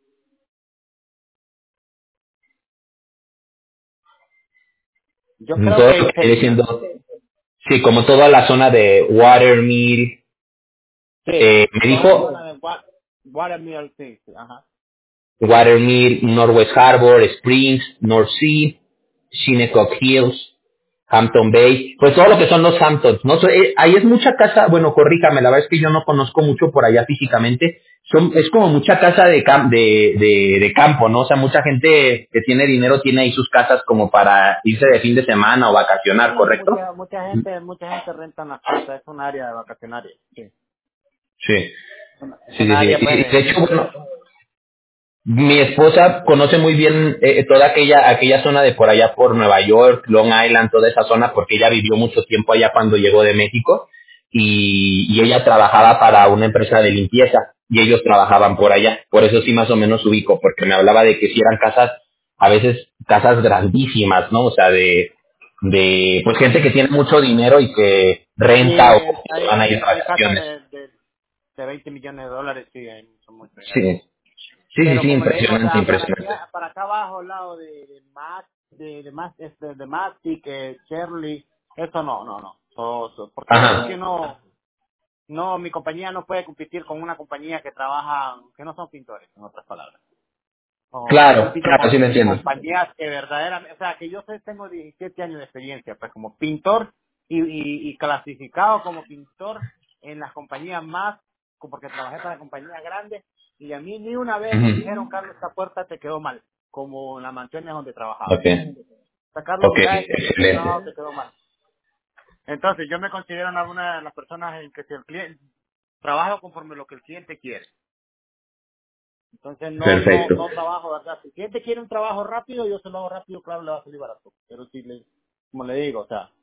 yo creo Todo que lo ahí que viene sería. siendo, sí, como toda la zona de Watermill, Sí, eh, me toda la dijo zona de Wa- Watermill, sí, sí, ajá. Watermill, Northwest Harbor, Springs, North Sea, Shinnecock Hills, Hampton Bay, pues todo lo que son los Hamptons, ¿no? So, eh, ahí es mucha casa, bueno, corríjame, la verdad es que yo no conozco mucho por allá físicamente, son, es como mucha casa de, cam- de, de, de campo, ¿no? O sea, mucha gente que tiene dinero tiene ahí sus casas como para irse de fin de semana o vacacionar, Sí, ¿correcto? mucha mucha gente mucha gente renta las casas, es un área de vacacionaria. Sí. Sí. Es Sí, un sí, sí. área, Y pues, de de... hecho, bueno, mi esposa conoce muy bien eh, toda aquella aquella zona de por allá por Nueva York, Long Island, toda esa zona, porque ella vivió mucho tiempo allá cuando llegó de México y, y ella trabajaba para una empresa de limpieza y ellos trabajaban por allá. Por eso sí más o menos ubico, porque me hablaba de que si eran casas, a veces casas grandísimas, ¿no? O sea, de, de pues gente que tiene mucho dinero y que Sí, renta o es- hay, van a ir hay, de hay casas vacaciones. de, de, de veinte millones de dólares, sí, hay mucho, mucho dinero. Sí, sí, sí, Pero sí, como le digo, o impresionante, sea, para impresionante. acá, para acá abajo, al lado de, de Mac, de, de Mac, este, de Mastic, eh, Shirley, eso no, no, no. So- so- porque es que Ajá, no, no, mi compañía no puede competir con una compañía que trabaja, que no son pintores, en otras palabras. O yo claro, compito claro, sí con lo entiendo. compañías que verdaderamente, o sea, que yo sé, tengo diecisiete años de experiencia, pues como pintor y, y, y clasificado como pintor en las compañías más, como porque trabajé para compañías grandes y a mí ni una vez me dijeron, Ujú. Carlos, esta puerta te quedó mal, como en las mansiones donde trabajaba. Ok, O sea, Carlos, ok, mira, este, este trabajo excelente. te quedó mal. Entonces, yo me considero una una de las personas en que si el cliente, trabajo conforme lo que el cliente quiere. Entonces no, no, Perfecto. no trabajo, ¿verdad? Si el cliente quiere un trabajo rápido, yo se lo hago rápido, claro, le va a salir barato. Pero si le, como le digo, o sea.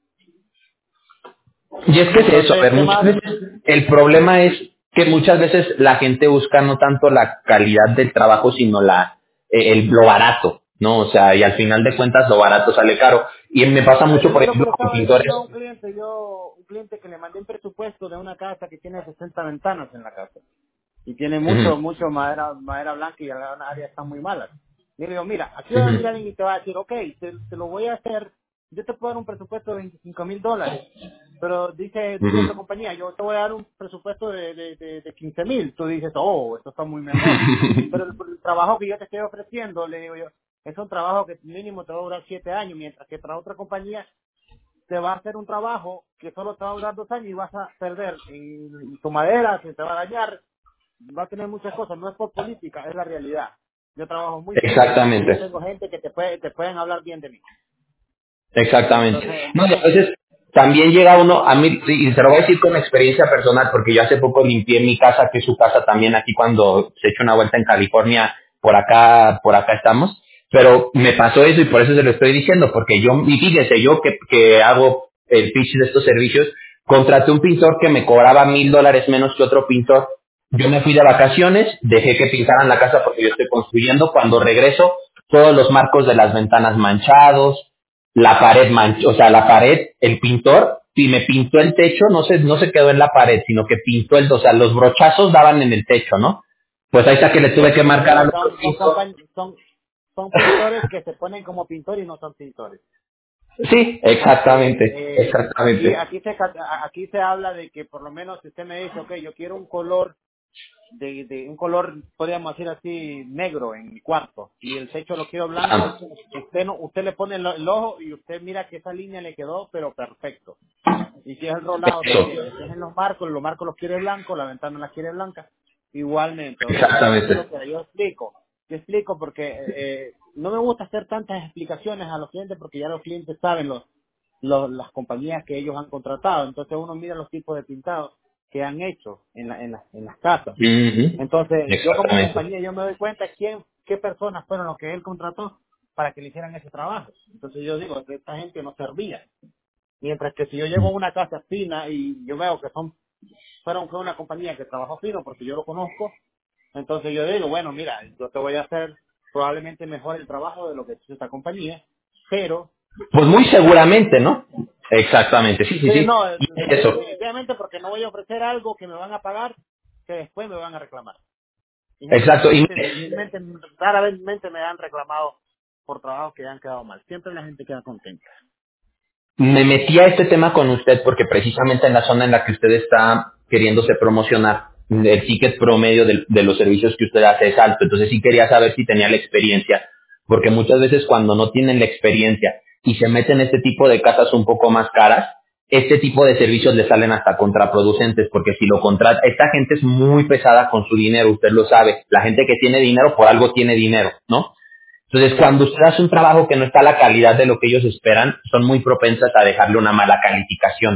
Y es que es eso, a Entonces, ver, ¿qué muchas más? veces el problema es que muchas veces la gente busca no tanto la calidad del trabajo, sino la eh, el, lo barato, ¿no? O sea, y al final de cuentas lo barato sale caro. Y me pasa Pues mucho, por es lo que ejemplo, le con estaba pintores. diciendo a un cliente, yo, un cliente que le mandé un presupuesto de una casa que tiene sesenta ventanas en la casa. Y tiene mucho, Ujú, mucho madera, madera blanca y las áreas están muy malas. Y le digo, mira, aquí va a venir ujú, alguien y te va a decir, ok, te, te lo voy a hacer, yo te puedo dar un presupuesto de veinticinco mil dólares. Pero dice, dice otra ujú. compañía, yo te voy a dar un presupuesto de, de, de, de quince mil. Tú dices, oh, esto está muy mejor. Pero el, el trabajo que yo te estoy ofreciendo, le digo yo, es un trabajo que mínimo te va a durar siete años, mientras que para otra compañía te va a hacer un trabajo que solo te va a durar dos años y vas a perder en tu madera, se te va a dañar, va a tener muchas cosas, no es por política, es la realidad. Yo trabajo muy serio y yo Exactamente. tengo gente que te puede, te pueden hablar bien de mí. Exactamente. Entonces, No, y a entonces, veces también llega uno, a mí, sí, y se lo voy a decir con experiencia personal, porque yo hace poco limpié mi casa, que es su casa también aquí cuando se echa una vuelta en California, por acá, por acá estamos, pero me pasó eso y por eso se lo estoy diciendo, porque yo, y fíjese, yo que, que hago el pitch de estos servicios, contraté un pintor que me cobraba mil dólares menos que otro pintor. Yo me fui de vacaciones, dejé que pintaran la casa porque yo estoy construyendo, cuando regreso, todos los marcos de las ventanas manchados, la pared manchó, o sea, la pared, el pintor, si me pintó el techo, no se, no se quedó en la pared, sino que pintó el, o sea, los brochazos daban en el techo, ¿no? Pues ahí está que le tuve que como le marcar digo, al otro son, son, piso. compañ- son, son pintores que se ponen como pintores y no son pintores. Sí, Eh, exactamente, eh, aquí, exactamente. aquí se, ca- aquí se habla de que por lo menos si usted me dice, ok, yo quiero un color de, de un color, podríamos decir así, negro en mi cuarto y el techo lo quiero blanco, Ah, usted no, usted le pone el, el ojo y usted mira que esa línea le quedó pero perfecto. Y si es el rolado eso, también, si es en los marcos, los marcos los quiere blanco, la ventana las quiere blanca, igualmente. O sea, eso es lo exactamente. que yo explico. Yo explico porque eh, no me gusta hacer tantas explicaciones a los clientes porque ya los clientes saben los, los las compañías que ellos han contratado. Entonces uno mira los tipos de pintados que han hecho en, la, en, la- en las casas. Ujú, Entonces, yo como exactamente. compañía, yo me doy cuenta quién, qué personas fueron los que él contrató para que le hicieran ese trabajo. Entonces yo digo que esta gente no servía. Mientras que si yo llego a una casa fina y yo veo que son fueron con una compañía que trabajó fino porque yo lo conozco, entonces yo digo, bueno, mira, yo te voy a hacer probablemente mejor el trabajo de lo que hizo esta compañía, pero Pues muy seguramente, ¿no? Exactamente, sí, sí, sí, sí. no, Y eso. definitivamente porque no voy a ofrecer algo que me van a pagar que después me van a reclamar. Y Exacto. Y generalmente, difícilmente, raramente me han reclamado por trabajos que han quedado mal. Siempre la gente queda contenta. me metí a este tema con usted porque precisamente en la zona en la que usted está queriéndose promocionar, el ticket promedio del- de los servicios que usted hace es alto. Entonces sí quería saber si tenía la experiencia, porque muchas veces cuando no tienen la experiencia y se meten en este tipo de casas un poco más caras, este tipo de servicios le salen hasta contraproducentes, porque si lo contrata, esta gente es muy pesada con su dinero, usted lo sabe. La gente que tiene dinero por algo tiene dinero, ¿no? Entonces, cuando usted hace un trabajo que no está a la calidad de lo que ellos esperan, son muy propensas a dejarle una mala calificación.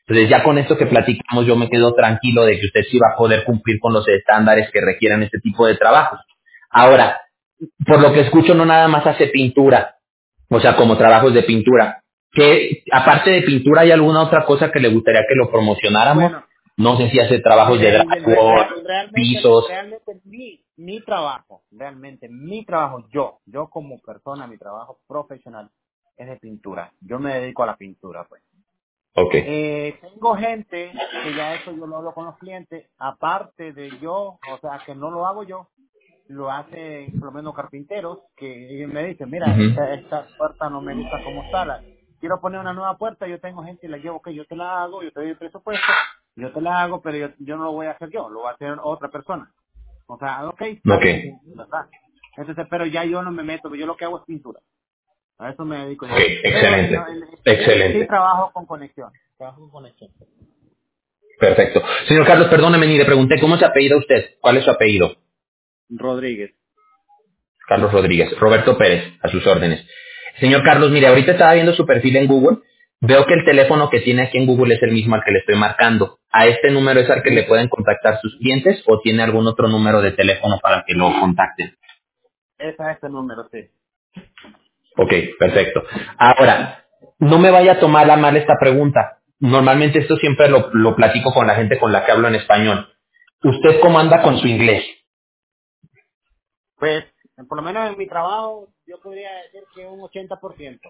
Entonces ya con esto que platicamos yo me quedo tranquilo de que usted sí va a poder cumplir con los estándares que requieran este tipo de trabajos. Ahora, por lo que escucho no nada más hace pintura, o sea, como trabajos de pintura. Que aparte de pintura hay alguna otra cosa que le gustaría que lo promocionáramos. Bueno, No sé si hace trabajos de eh, re- drywall, re- realmente, pisos. realmente mi, mi trabajo, realmente mi trabajo, yo, yo como persona, mi trabajo profesional es de pintura. Yo me dedico a la pintura, pues. Ok. Eh, tengo gente que ya eso yo lo hablo con los clientes, aparte de yo, o sea, que no lo hago yo, lo hacen por lo menos carpinteros, que ellos me dicen, mira, Ujú. esta, esta puerta no me gusta como está, la- quiero poner una nueva puerta, yo tengo gente y la llevo, que yo te la hago, yo te doy el presupuesto, yo te la hago, pero yo, yo no lo voy a hacer yo, lo va a hacer otra persona. O sea, ok, está Ok. bien, ¿verdad? Entonces, pero ya yo no me meto, yo lo que hago es pintura, a eso me dedico Ok, yo. Pero en, excelente. en- sí, sí Excelente. trabajo con conexión, trabajo con conexión. Perfecto. Señor Carlos, perdóneme, ni le pregunté cómo se apellida usted. ¿Cuál es su apellido? Rodríguez. Carlos Rodríguez. Roberto Pérez, a sus órdenes. Señor Carlos, mire, ahorita estaba viendo su perfil en Google. Veo que el teléfono que tiene aquí en Google es el mismo al que le estoy marcando. ¿A este número es al que le Sí, pueden contactar sus clientes o tiene algún otro número de teléfono para que lo contacten? ese es este número, sí. Ok, perfecto. Ahora, no me vaya a tomar a mal esta pregunta. Normalmente esto siempre lo, lo platico con la gente con la que hablo en español. ¿Usted cómo anda con su inglés? Pues, por lo menos en mi trabajo, yo podría decir que un ochenta por ciento.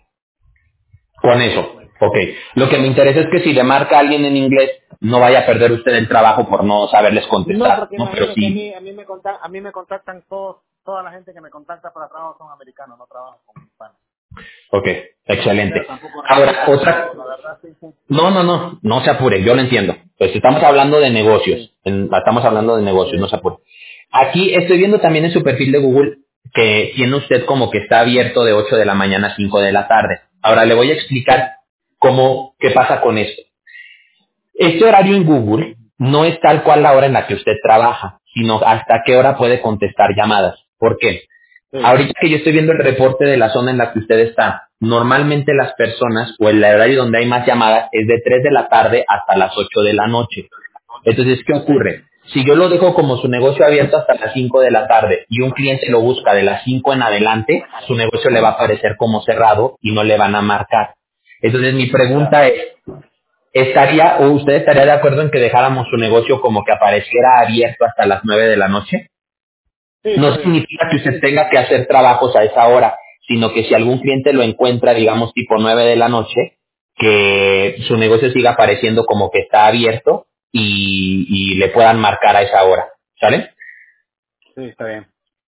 Con eso. Ok. Lo que me interesa es que si le marca a alguien en inglés, no vaya a perder usted el trabajo por no saberles No, contestar. porque No, pero imagínese, a sí. mí, a mí me contactan, a mí me contactan todos, toda la gente que me contacta para trabajo son americanos, no trabajo con hispanos. Ok. Excelente. Pero tampoco Ahora, realmente no otra. puedo, la verdad, sí, sí. No, no, no. No se apure. Yo lo entiendo. Pues estamos hablando de Sí, negocios. En- estamos hablando de negocios. No sí. se apure. Aquí estoy viendo también en su perfil de Google que tiene usted como que está abierto de ocho de la mañana a cinco de la tarde. Ahora le voy a explicar cómo, qué pasa con esto. Este horario en Google no es tal cual la hora en la que usted trabaja, sino hasta qué hora puede contestar llamadas. ¿Por qué? Sí. Ahorita que yo estoy viendo el reporte de la zona en la que usted está, normalmente las personas o el horario donde hay más llamadas es de tres de la tarde hasta las ocho de la noche. Entonces, ¿qué ocurre? Si yo lo dejo como su negocio abierto hasta las cinco de la tarde y un cliente lo busca de las cinco en adelante, su negocio le va a aparecer como cerrado y no le van a marcar. Entonces, mi Ya. pregunta es, ¿estaría o usted estaría de acuerdo en que dejáramos su negocio como que apareciera abierto hasta las nueve de la noche? Sí, No está bien. significa que usted tenga que hacer trabajos a esa hora, sino que si algún cliente lo encuentra, digamos, tipo nueve de la noche, que su negocio siga apareciendo como que está abierto y, y le puedan marcar a esa hora. ¿Sale? Sí, está bien.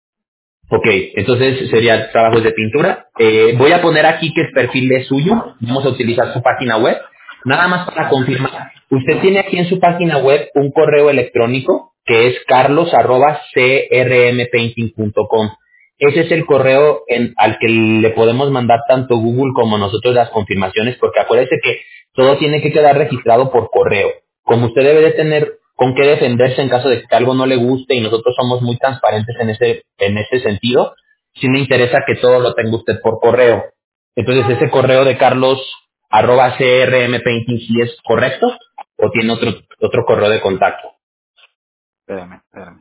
Ok, entonces sería trabajos de pintura. Eh, voy a poner aquí que el perfil es suyo. Vamos a utilizar su página web. Nada más para confirmar. Usted tiene aquí en su página web un correo electrónico que es carlos arroba crmpainting punto com. Ese es el correo en- al que le podemos mandar tanto Google como nosotros las confirmaciones, porque acuérdese que todo tiene que quedar registrado por correo. Como usted debe de tener con qué defenderse en caso de que algo no le guste y nosotros somos muy transparentes en ese, en ese sentido, sí me interesa que todo lo tenga usted por correo. Entonces, ¿ese correo de Carlos arroba crmpainting sí es correcto o tiene otro, otro correo de contacto? Espérame, espérame.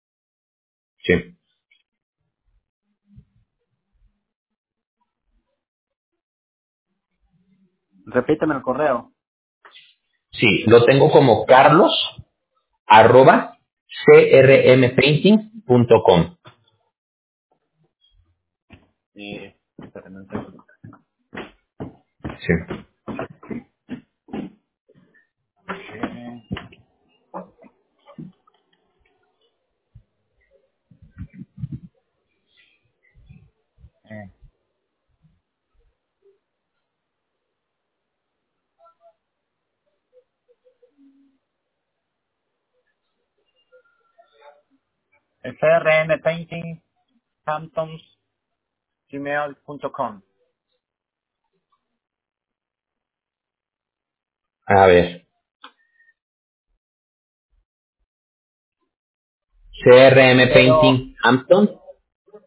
Sí. Repíteme el correo. Sí, lo tengo como carlos arroba crmpainting punto com. Eh, espérame un segundo. Sí. Eh, eh. C R M Painting Hamptons gmail punto com. A ver, crm Pero, painting hampton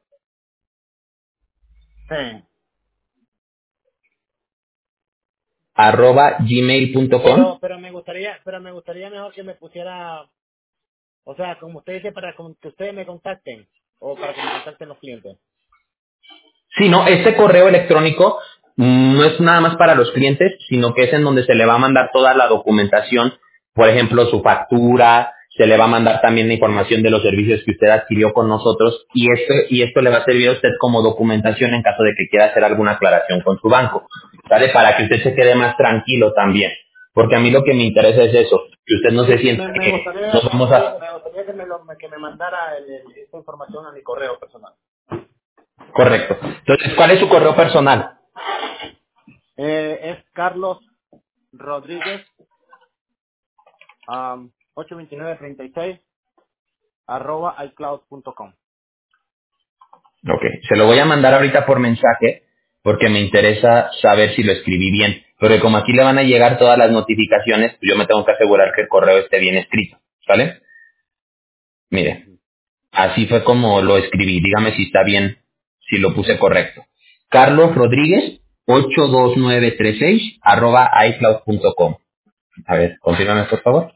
sí. arroba gmail punto Pero, com. pero me gustaría, pero me gustaría mejor que me pusiera, o sea, como usted dice, para como que ustedes me contacten o para que me contacten los clientes. Sí, no, este correo electrónico mm, no es nada más para los clientes, sino que es en donde se le va a mandar toda la documentación, por ejemplo, su factura, se le va a mandar también la información de los servicios que usted adquirió con nosotros y este y esto le va a servir a usted como documentación en caso de que quiera hacer alguna aclaración con su banco, ¿vale? Para que usted se quede más tranquilo también, porque a mí lo que me interesa es eso, que usted no Sí, se sienta me, me que gustaría, nos me vamos gustaría, a... me gustaría que me lo, que me mandara el- el- esta información a mi correo personal. Correcto. Entonces, ¿cuál es su correo personal? Eh, es Carlos Rodríguez, um, ocho veintinueve treinta y seis arroba iCloud punto com. Ok, se lo voy a mandar ahorita por mensaje porque me interesa saber si lo escribí bien. Porque como aquí le van a llegar todas las notificaciones, pues yo me tengo que asegurar que el correo esté bien escrito. ¿Sale? Mire, así fue como lo escribí. Dígame si está bien, si lo puse correcto. Carlos Rodríguez ocho dos nueve tres seis arroba iCloud punto com. A ver, confírmame por favor.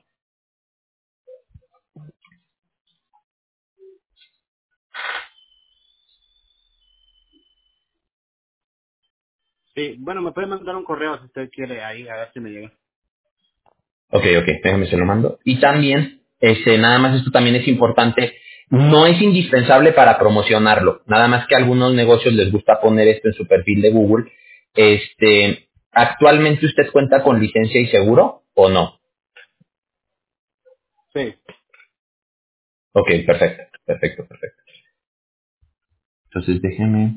Sí, bueno, me puede mandar un correo si usted quiere ahí, a ver si me llega. Ok, ok, déjame se lo mando. Y también, este, nada más esto también es importante, no es indispensable para promocionarlo, nada más que a algunos negocios les gusta poner esto en su perfil de Google. Este, ¿actualmente usted cuenta con licencia y seguro o no? Sí, Ok, perfecto, perfecto, perfecto. Entonces déjeme,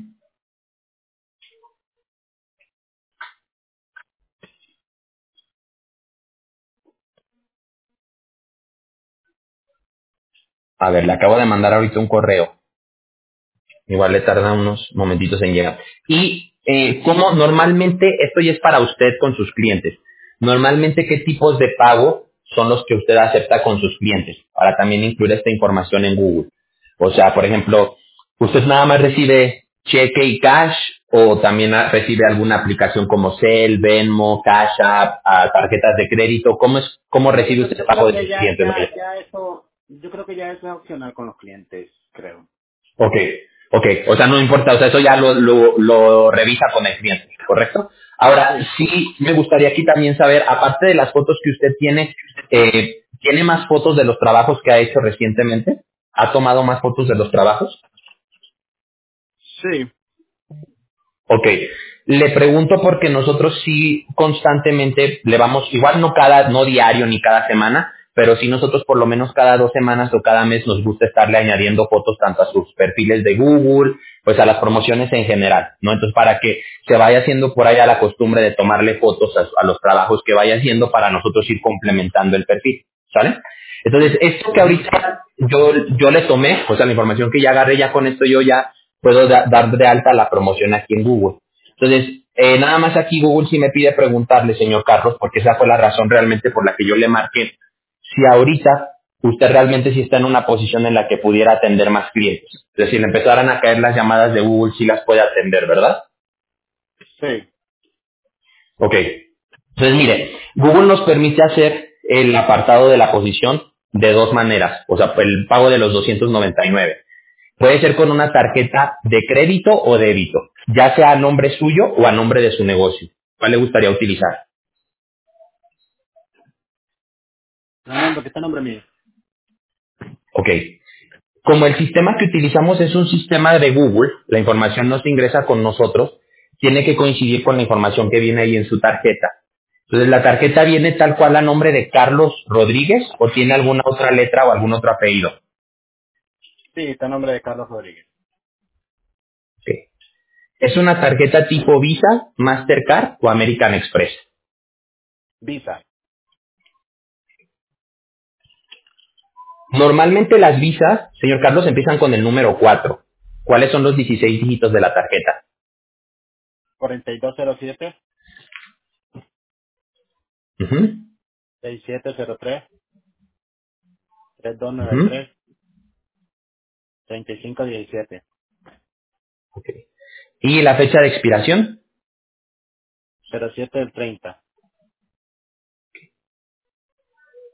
a ver, le acabo de mandar ahorita un correo. Igual le tarda unos momentitos en llegar. Y eh, como normalmente, esto ya es para usted con sus clientes, normalmente qué tipos de pago son los que usted acepta con sus clientes, para también incluir esta información en Google. O sea, por ejemplo, usted nada más recibe cheque y cash o también ah, recibe alguna aplicación como Zelle, Venmo, Cash App, ah, tarjetas de crédito. ¿Cómo es, cómo sí, recibe yo, usted el yo pago creo de que sus ya, clientes? ya, Vaya? ya eso, yo creo que ya eso es opcional con los clientes, creo. Ok, ok, o sea, no importa, o sea, eso ya lo, lo, lo revisa con el cliente, ¿correcto? Ahora, Sí, sí me gustaría aquí también saber, aparte de las fotos que usted tiene, eh, ¿tiene más fotos de los trabajos que ha hecho recientemente? ¿Ha tomado más fotos de los trabajos? sí, Ok, le pregunto porque nosotros sí constantemente le vamos, igual no cada, no diario ni cada semana, pero sí nosotros por lo menos cada dos semanas o cada mes nos gusta estarle añadiendo fotos tanto a sus perfiles de Google, pues a las promociones en general, ¿no? Entonces para que se vaya haciendo por allá la costumbre de tomarle fotos a, a los trabajos que vaya haciendo para nosotros ir complementando el perfil, ¿sale? Entonces, esto que ujú, ahorita yo, yo le tomé, o sea, la información que ya agarré, ya con esto yo ya puedo da- dar de alta la promoción aquí en Google. Entonces, eh, nada más aquí Google sí me pide preguntarle, señor Carlos, porque esa fue la razón realmente por la que yo le marqué, si ahorita usted realmente sí está en una posición en la que pudiera atender más clientes. Es decir, le empezaran a caer las llamadas de Google, sí las puede atender, ¿verdad? sí, Ok. Entonces, mire, Google nos permite hacer el apartado de la posición de dos maneras, o sea, el pago de los doscientos noventa y nueve. Puede ser con una tarjeta de crédito o débito, ya sea a nombre suyo o a nombre de su negocio. ¿Cuál le gustaría utilizar? no, no, porque está nombre mío. Ok. Como el sistema que utilizamos es un sistema de Google, la información no se ingresa con nosotros, tiene que coincidir con la información que viene ahí en su tarjeta. Entonces, ¿la tarjeta viene tal cual a nombre de Carlos Rodríguez o tiene alguna otra letra o algún otro apellido? Sí, está a nombre de Carlos Rodríguez. Sí. ¿Es una tarjeta tipo Visa, Mastercard o American Express? Visa, Normalmente las visas, señor Carlos, empiezan con el número cuatro. ¿Cuáles son los dieciséis dígitos de la tarjeta? cuarenta y dos cero siete, Ujú, sesenta y siete cero tres, treinta y dos noventa y ujú. tres, treinta y cinco diecisiete, Ok. ¿Y la fecha de expiración? cero siete del treinta.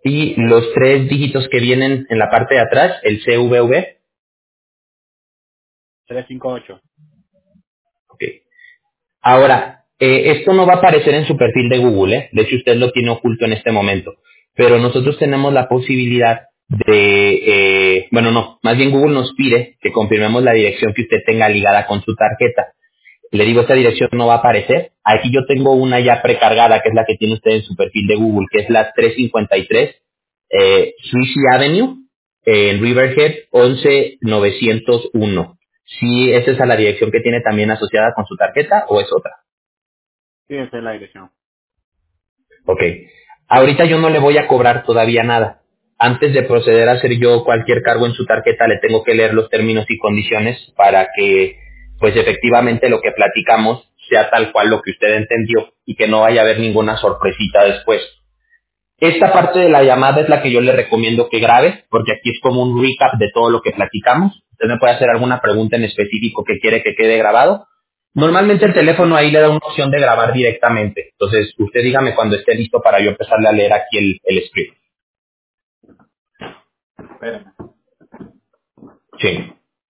Y los tres dígitos que vienen en la parte de atrás, el C V V. tres cinco ocho. Ok. Ahora, eh, esto no va a aparecer en su perfil de Google, ¿eh? De hecho, usted lo tiene oculto en este momento. Pero nosotros tenemos la posibilidad de, eh, bueno, no, más bien Google nos pide que confirmemos la dirección que usted tenga ligada con su tarjeta. Le digo, esta dirección no va a aparecer. Aquí yo tengo una ya precargada, que es la que tiene usted en su perfil de Google, que es la trescientos cincuenta y tres eh, Swiss Avenue, eh, en Riverhead, once novecientos uno. ¿Sí esa es la dirección que tiene también asociada con su tarjeta o es otra? Sí, esa es la dirección. Ok. Ahorita yo no le voy a cobrar todavía nada. Antes de proceder a hacer yo cualquier cargo en su tarjeta, le tengo que leer los términos y condiciones para que, pues efectivamente lo que platicamos sea tal cual lo que usted entendió y que no vaya a haber ninguna sorpresita después. Esta parte de la llamada es la que yo le recomiendo que grabe, porque aquí es como un recap de todo lo que platicamos. Usted me puede hacer alguna pregunta en específico que quiere que quede grabado. Normalmente el teléfono ahí le da una opción de grabar directamente. Entonces, usted dígame cuando esté listo para yo empezarle a leer aquí el, el script. Espérame. Sí,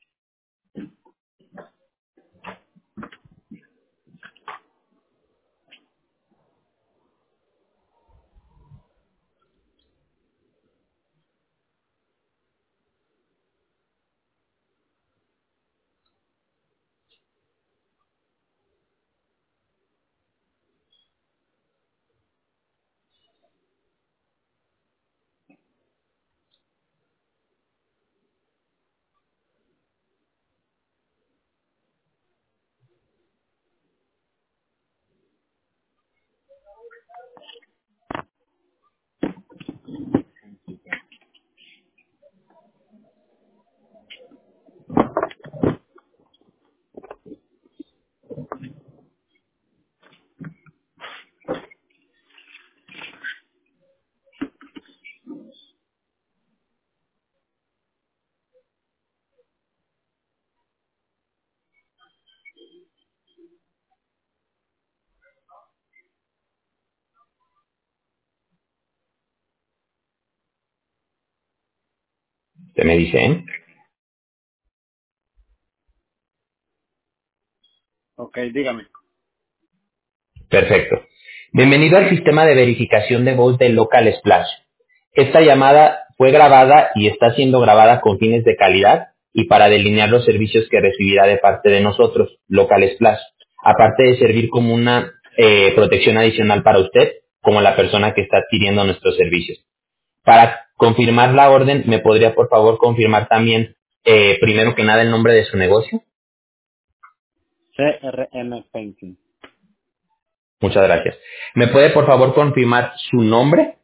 usted me dice, ¿eh? Ok, dígame. Perfecto. Bienvenido al sistema de verificación de voz de Local Splash. Esta llamada fue grabada y está siendo grabada con fines de calidad y para delinear los servicios que recibirá de parte de nosotros, Local Splash, aparte de servir como una eh, protección adicional para usted, como la persona que está adquiriendo nuestros servicios. Para confirmar la orden, ¿me podría por favor confirmar también, eh, primero que nada, el nombre de su negocio? C R M Painting. Muchas gracias. ¿Me puede por favor confirmar su nombre?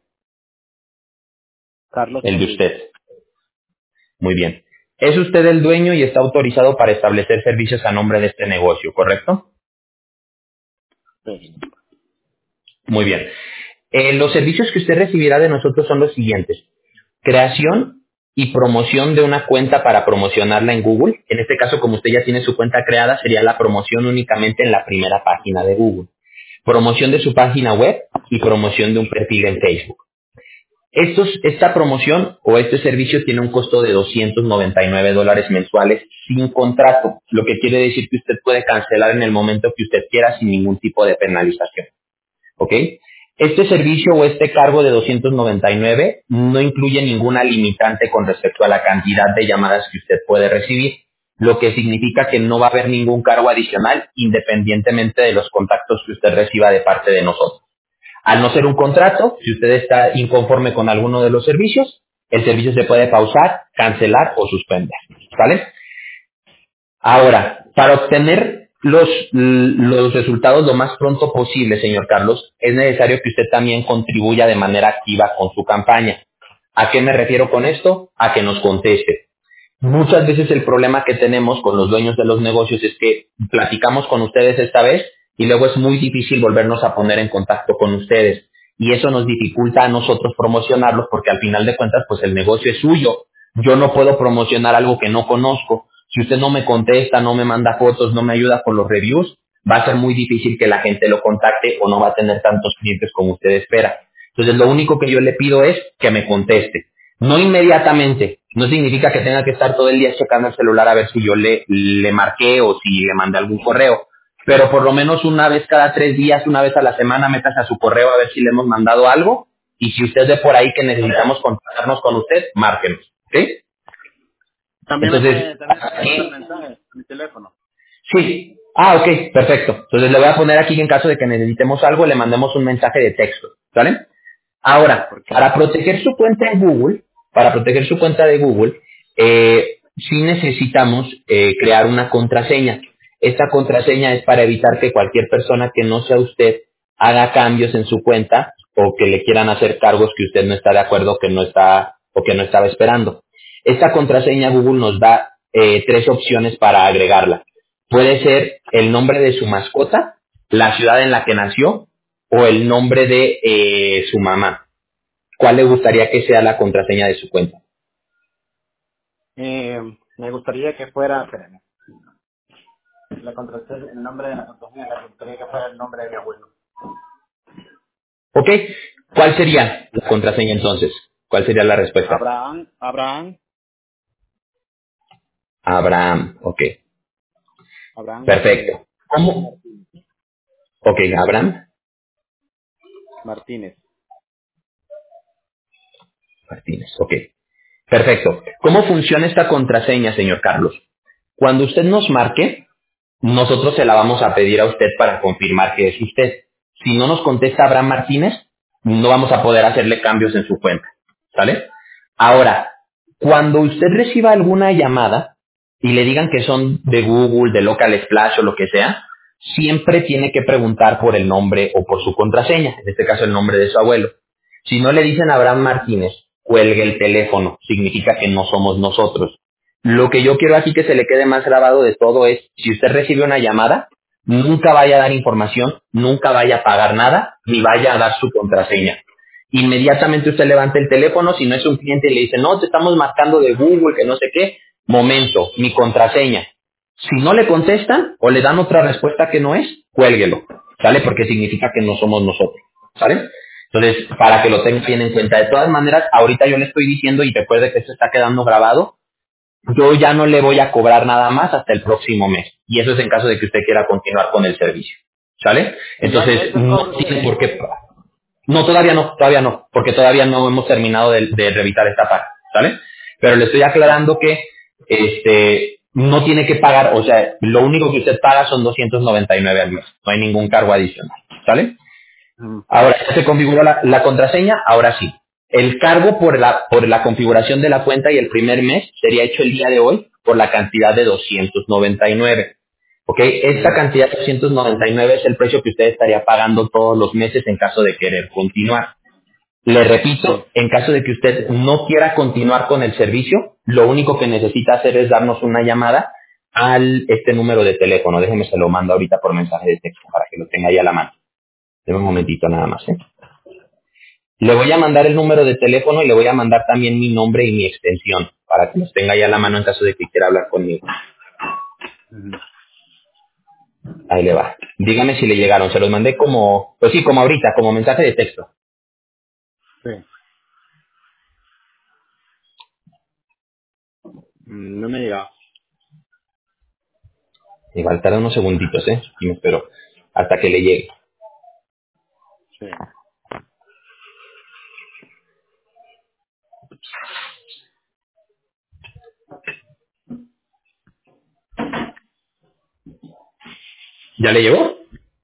Carlos El de Rodríguez. usted. Muy bien. Es usted el dueño y está autorizado para establecer servicios a nombre de este negocio, ¿correcto? Sí. Muy bien. Eh, los servicios que usted recibirá de nosotros son los siguientes. Creación y promoción de una cuenta para promocionarla en Google. En este caso, como usted ya tiene su cuenta creada, sería la promoción únicamente en la primera página de Google. Promoción de su página web y promoción de un perfil en Facebook. Estos, esta promoción o este servicio tiene un costo de doscientos noventa y nueve dólares mensuales sin contrato, lo que quiere decir que usted puede cancelar en el momento que usted quiera sin ningún tipo de penalización. ¿Ok? Este servicio o este cargo de doscientos noventa y nueve no incluye ninguna limitante con respecto a la cantidad de llamadas que usted puede recibir, lo que significa que no va a haber ningún cargo adicional independientemente de los contactos que usted reciba de parte de nosotros. Al no ser un contrato, si usted está inconforme con alguno de los servicios, el servicio se puede pausar, cancelar o suspender. ¿Vale? Ahora, para obtener los, los resultados lo más pronto posible, señor Carlos, es necesario que usted también contribuya de manera activa con su campaña. ¿A qué me refiero con esto? A que nos conteste. Muchas veces el problema que tenemos con los dueños de los negocios es que platicamos con ustedes esta vez y luego es muy difícil volvernos a poner en contacto con ustedes. Y eso nos dificulta a nosotros promocionarlos porque al final de cuentas pues el negocio es suyo. Yo no puedo promocionar algo que no conozco. Si usted no me contesta, no me manda fotos, no me ayuda con los reviews, va a ser muy difícil que la gente lo contacte o no va a tener tantos clientes como usted espera. Entonces, lo único que yo le pido es que me conteste. No inmediatamente. No significa que tenga que estar todo el día checando el celular a ver si yo le, le marqué o si le mandé algún correo. Pero por lo menos una vez cada tres días, una vez a la semana, métase a su correo a ver si le hemos mandado algo. Y si usted ve por ahí que necesitamos contactarnos con usted, márquenos. ¿Sí? También me Entonces, puede, también me puede mandar mensajes a mi teléfono. sí. Ah, ok, perfecto. Entonces le voy a poner aquí que en caso de que necesitemos algo, le mandemos un mensaje de texto. ¿Vale? Ahora, Porque, para proteger su cuenta en Google, para proteger su cuenta de Google, eh, sí necesitamos eh, crear una contraseña. Esta contraseña es para evitar que cualquier persona que no sea usted haga cambios en su cuenta o que le quieran hacer cargos que usted no está de acuerdo que no está o que no estaba esperando. Esta contraseña Google nos da eh, tres opciones para agregarla. Puede ser el nombre de su mascota, la ciudad en la que nació o el nombre de eh, su mamá. ¿Cuál le gustaría que sea la contraseña de su cuenta? eh, me gustaría que fuera, espérame, la contraseña, el nombre de la contraseña, me gustaría que fuera el nombre de mi abuelo. ¿Ok? ¿Cuál sería la contraseña entonces? ¿Cuál sería la respuesta? Abraham, Abraham, Abraham. Ok. Abraham Martínez, Perfecto. ¿Cómo? Ok, Abraham Martínez. Martínez. Ok. Perfecto. ¿Cómo funciona esta contraseña, señor Carlos? Cuando usted nos marque, nosotros se la vamos a pedir a usted para confirmar que es usted. Si no nos contesta Abraham Martínez, no vamos a poder hacerle cambios en su cuenta. ¿Sale? Ahora, cuando usted reciba alguna llamada y le digan que son de Google, de Local Splash o lo que sea, siempre tiene que preguntar por el nombre o por su contraseña, en este caso el nombre de su abuelo. Si no le dicen Abraham Martínez, cuelgue el teléfono, significa que no somos nosotros. Lo que yo quiero aquí que se le quede más grabado de todo es, si usted recibe una llamada, nunca vaya a dar información, nunca vaya a pagar nada, ni vaya a dar su contraseña. Inmediatamente usted levanta el teléfono, si no es un cliente y le dice, no, te estamos marcando de Google, que no sé qué, momento, mi contraseña. Si no le contestan o le dan otra respuesta que no es, cuélguelo, ¿sale? Porque significa que no somos nosotros, ¿sale? Entonces, para que lo tenga bien en cuenta. De todas maneras, ahorita yo le estoy diciendo, y recuerde que esto está quedando grabado, yo ya no le voy a cobrar nada más hasta el próximo mes. Y eso es en caso de que usted quiera continuar con el servicio. ¿Sale? Ya, ya Entonces, hizo el no cobro tiene usted. por qué. No, todavía no, todavía no, porque todavía no hemos terminado de, de revisar esta parte. ¿Sale? Pero le estoy aclarando que este no tiene que pagar, o sea, lo único que usted paga son doscientos noventa y nueve al mes. No hay ningún cargo adicional. ¿Sale? Ujú. Ahora ya se configuró la, la contraseña, ahora sí. El cargo por la, por la configuración de la cuenta y el primer mes sería hecho el día de hoy por la cantidad de doscientos noventa y nueve. ¿Ok? Esta Ujú. cantidad de doscientos noventa y nueve es el precio que usted estaría pagando todos los meses en caso de querer continuar. Le Sí. repito, en caso de que usted no quiera continuar con el servicio, lo único que necesita hacer es darnos una llamada al este número de teléfono. Déjeme se lo mando ahorita por mensaje de texto para que lo tenga ahí a la mano. Deme un momentito nada más, ¿eh? Le voy a mandar el número de teléfono y le voy a mandar también mi nombre y mi extensión para que los tenga ya a la mano en caso de que quiera hablar conmigo. Ujú. Ahí le va. Dígame si le llegaron. Se los mandé como, pues sí, como ahorita, como mensaje de texto. Sí. Mm, no me ha llegado. Igual tarda unos segunditos, ¿eh? Y me espero hasta que le llegue. Sí. ¿Ya le llegó?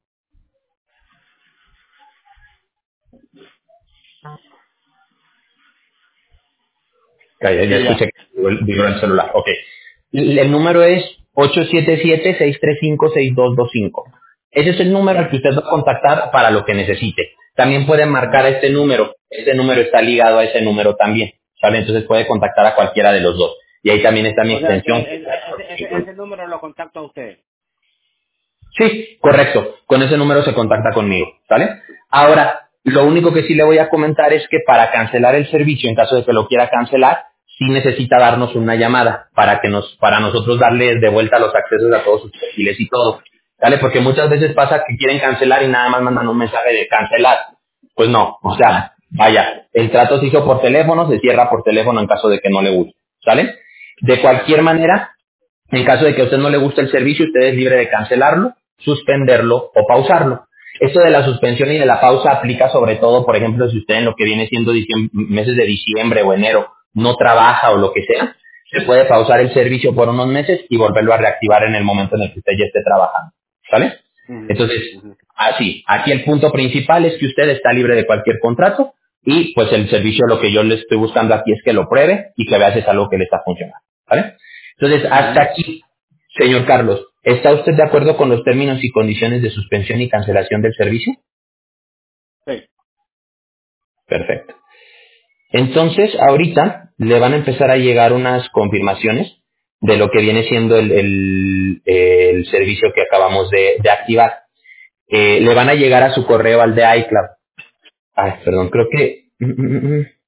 Ya, ya, ya Sí, ya. escuché que vibró el, vibró el celular. Ok. El, el número es ocho siete siete, seis tres cinco, seis dos dos cinco. Ese es el número al que usted va a contactar para lo que necesite. También puede marcar Ujú. este número. Este número está ligado a ese número también. ¿Sale? Entonces puede contactar a cualquiera de los dos. Y ahí también está mi O sea, que extensión. ese, ese, ese, ese número lo contacto a usted. Sí, correcto. Con ese número se contacta conmigo, ¿vale? Ahora, lo único que sí le voy a comentar es que para cancelar el servicio, en caso de que lo quiera cancelar, sí necesita darnos una llamada para que nos, para nosotros darle de vuelta los accesos a todos sus perfiles y todo, ¿vale? Porque muchas veces pasa que quieren cancelar y nada más mandan un mensaje de cancelar. Pues no, o sea, Vaya, el trato se hizo por teléfono, se cierra por teléfono en caso de que no le guste, ¿sale? De cualquier manera, en caso de que a usted no le guste el servicio, usted es libre de cancelarlo, suspenderlo o pausarlo. Esto de la suspensión y de la pausa aplica sobre todo, por ejemplo, si usted en lo que viene siendo diciem- meses de diciembre o enero no trabaja o lo que sea, se puede pausar el servicio por unos meses y volverlo a reactivar en el momento en el que usted ya esté trabajando, ¿sale? Ujú, Entonces, ujú. así, aquí el punto principal es que usted está libre de cualquier contrato y pues el servicio lo que yo le estoy buscando aquí es que lo pruebe y que vea si es algo que le está funcionando, ¿vale? Entonces, hasta Ujú. aquí, señor Carlos, ¿está usted de acuerdo con los términos y condiciones de suspensión y cancelación del servicio? Sí. Perfecto. Entonces, ahorita le van a empezar a llegar unas confirmaciones de lo que viene siendo el, el- el servicio que acabamos de, de activar. Eh, le van a llegar a su correo al de iCloud. Ay, perdón, creo que... mm, mm, mm, mm.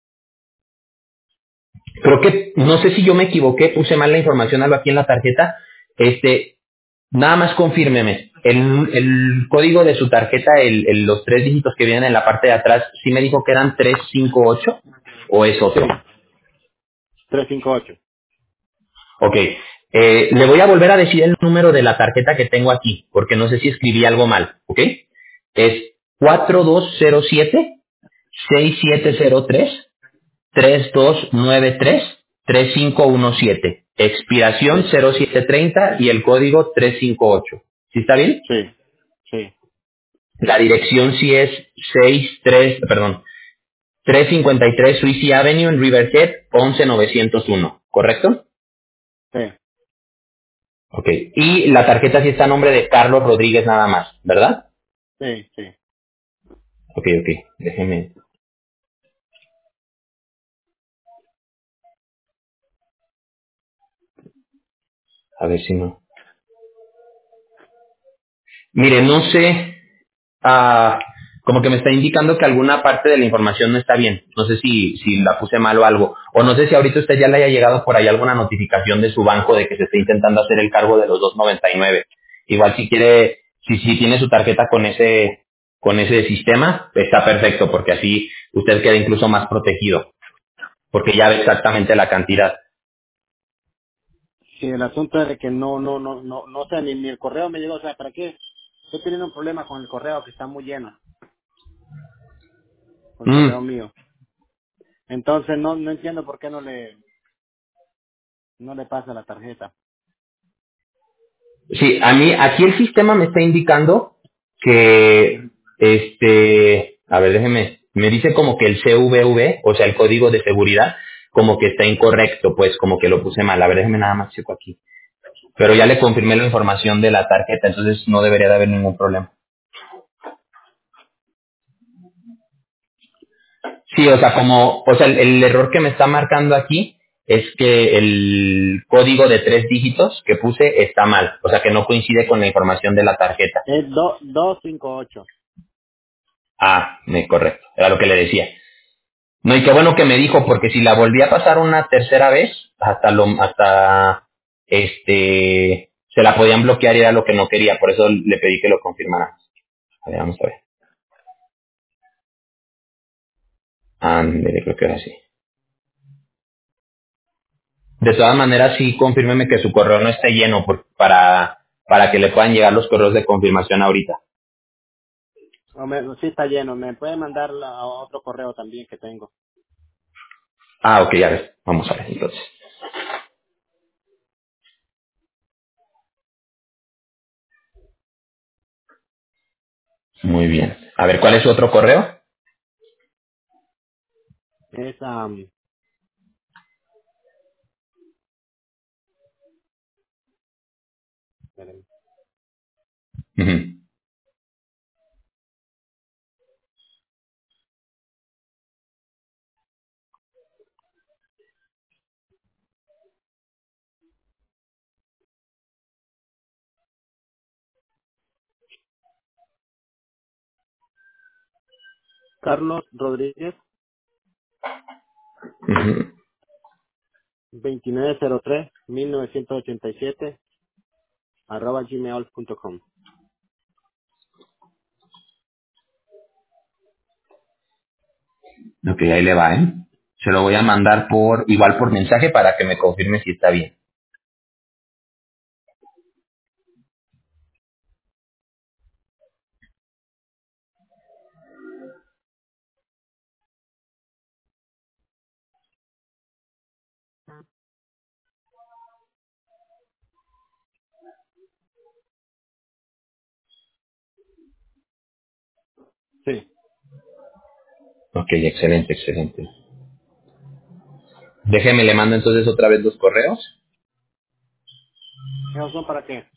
Creo que, no sé si yo me equivoqué, puse mal la información, algo aquí en la tarjeta. Este, Nada más confírmeme. El, el código de su tarjeta, el, el- los tres dígitos que vienen en la parte de atrás, ¿sí me dijo que eran trescientos cincuenta y ocho o es otro? Sí. trescientos cincuenta y ocho. Ok. Eh, le voy a volver a decir el número de la tarjeta que tengo aquí, porque no sé si escribí algo mal, ¿ok? Es cuatro dos cero siete seis siete cero tres tres dos nueve tres tres cinco uno siete. Expiración Sí. cero siete treinta y el código trescientos cincuenta y ocho. ¿Sí está bien? Sí. Sí. La dirección sí es sesenta y tres, perdón, trescientos cincuenta y tres Swiss Avenue en Riverhead, once novecientos uno, ¿correcto? Sí. Ok. Y la tarjeta sí está a nombre de Carlos Rodríguez nada más, ¿verdad? Sí. Sí. Ok, ok. Déjeme, a ver si no. Mire, no sé, ah, como que me está indicando que alguna parte de la información no está bien. No sé si, si la puse mal o algo. O no sé si ahorita usted ya le haya llegado por ahí alguna notificación de su banco de que se está intentando hacer el cargo de los dos noventa y nueve. Igual si quiere, si, si tiene su tarjeta con ese, con ese sistema, está perfecto porque así usted queda incluso más protegido. Porque ya ve exactamente la cantidad. Sí, el asunto es de que no, no, no, no, no sé, ni, ni el correo me llegó, o sea, ¿para qué? Estoy teniendo un problema con el correo que está muy lleno, con el Mm. correo mío. Entonces no, no entiendo por qué no le, no le pasa la tarjeta. Sí, a mí, aquí el sistema me está indicando que, este, a ver, déjeme, me dice como que el C V V, o sea, el código de seguridad, como que está incorrecto, pues, como que lo puse mal. A ver, déjeme nada más checo aquí. Pero ya le confirmé la información de la tarjeta, entonces no debería de haber ningún problema. Sí, o sea, como, o sea, el, el error que me está marcando aquí es que el código de tres dígitos que puse está mal, o sea, que no coincide con la información de la tarjeta. Es do, doscientos cincuenta y ocho. Ah, me- correcto, era lo que le decía. No, y qué bueno que me dijo, porque si la volví a pasar una tercera vez, hasta lo, hasta, este, se la podían bloquear y era lo que no quería, por eso le pedí que lo confirmara. A ver, vamos a ver. Ándele, creo que ahora sí. De todas maneras, sí, confírmeme que su correo no esté lleno por- para, para que le puedan llegar los correos de confirmación ahorita. O me- sí está lleno, me puede mandar la- a otro correo también que tengo. Ah, ok, ya ves. Vamos a ver, entonces. Muy bien. A ver, ¿cuál es su otro correo? Es, um, espérenme. Ujú, Carlos Rodríguez, ujú. veintinueve cero tres mil novecientos ochenta y siete arroba gmail punto com. Ok, ahí le va, ¿eh? Se lo voy a mandar por, igual por mensaje para que me confirme si está bien. Sí. Ok, excelente, excelente. Déjeme, le mando entonces otra vez los correos. ¿Esos son para qué?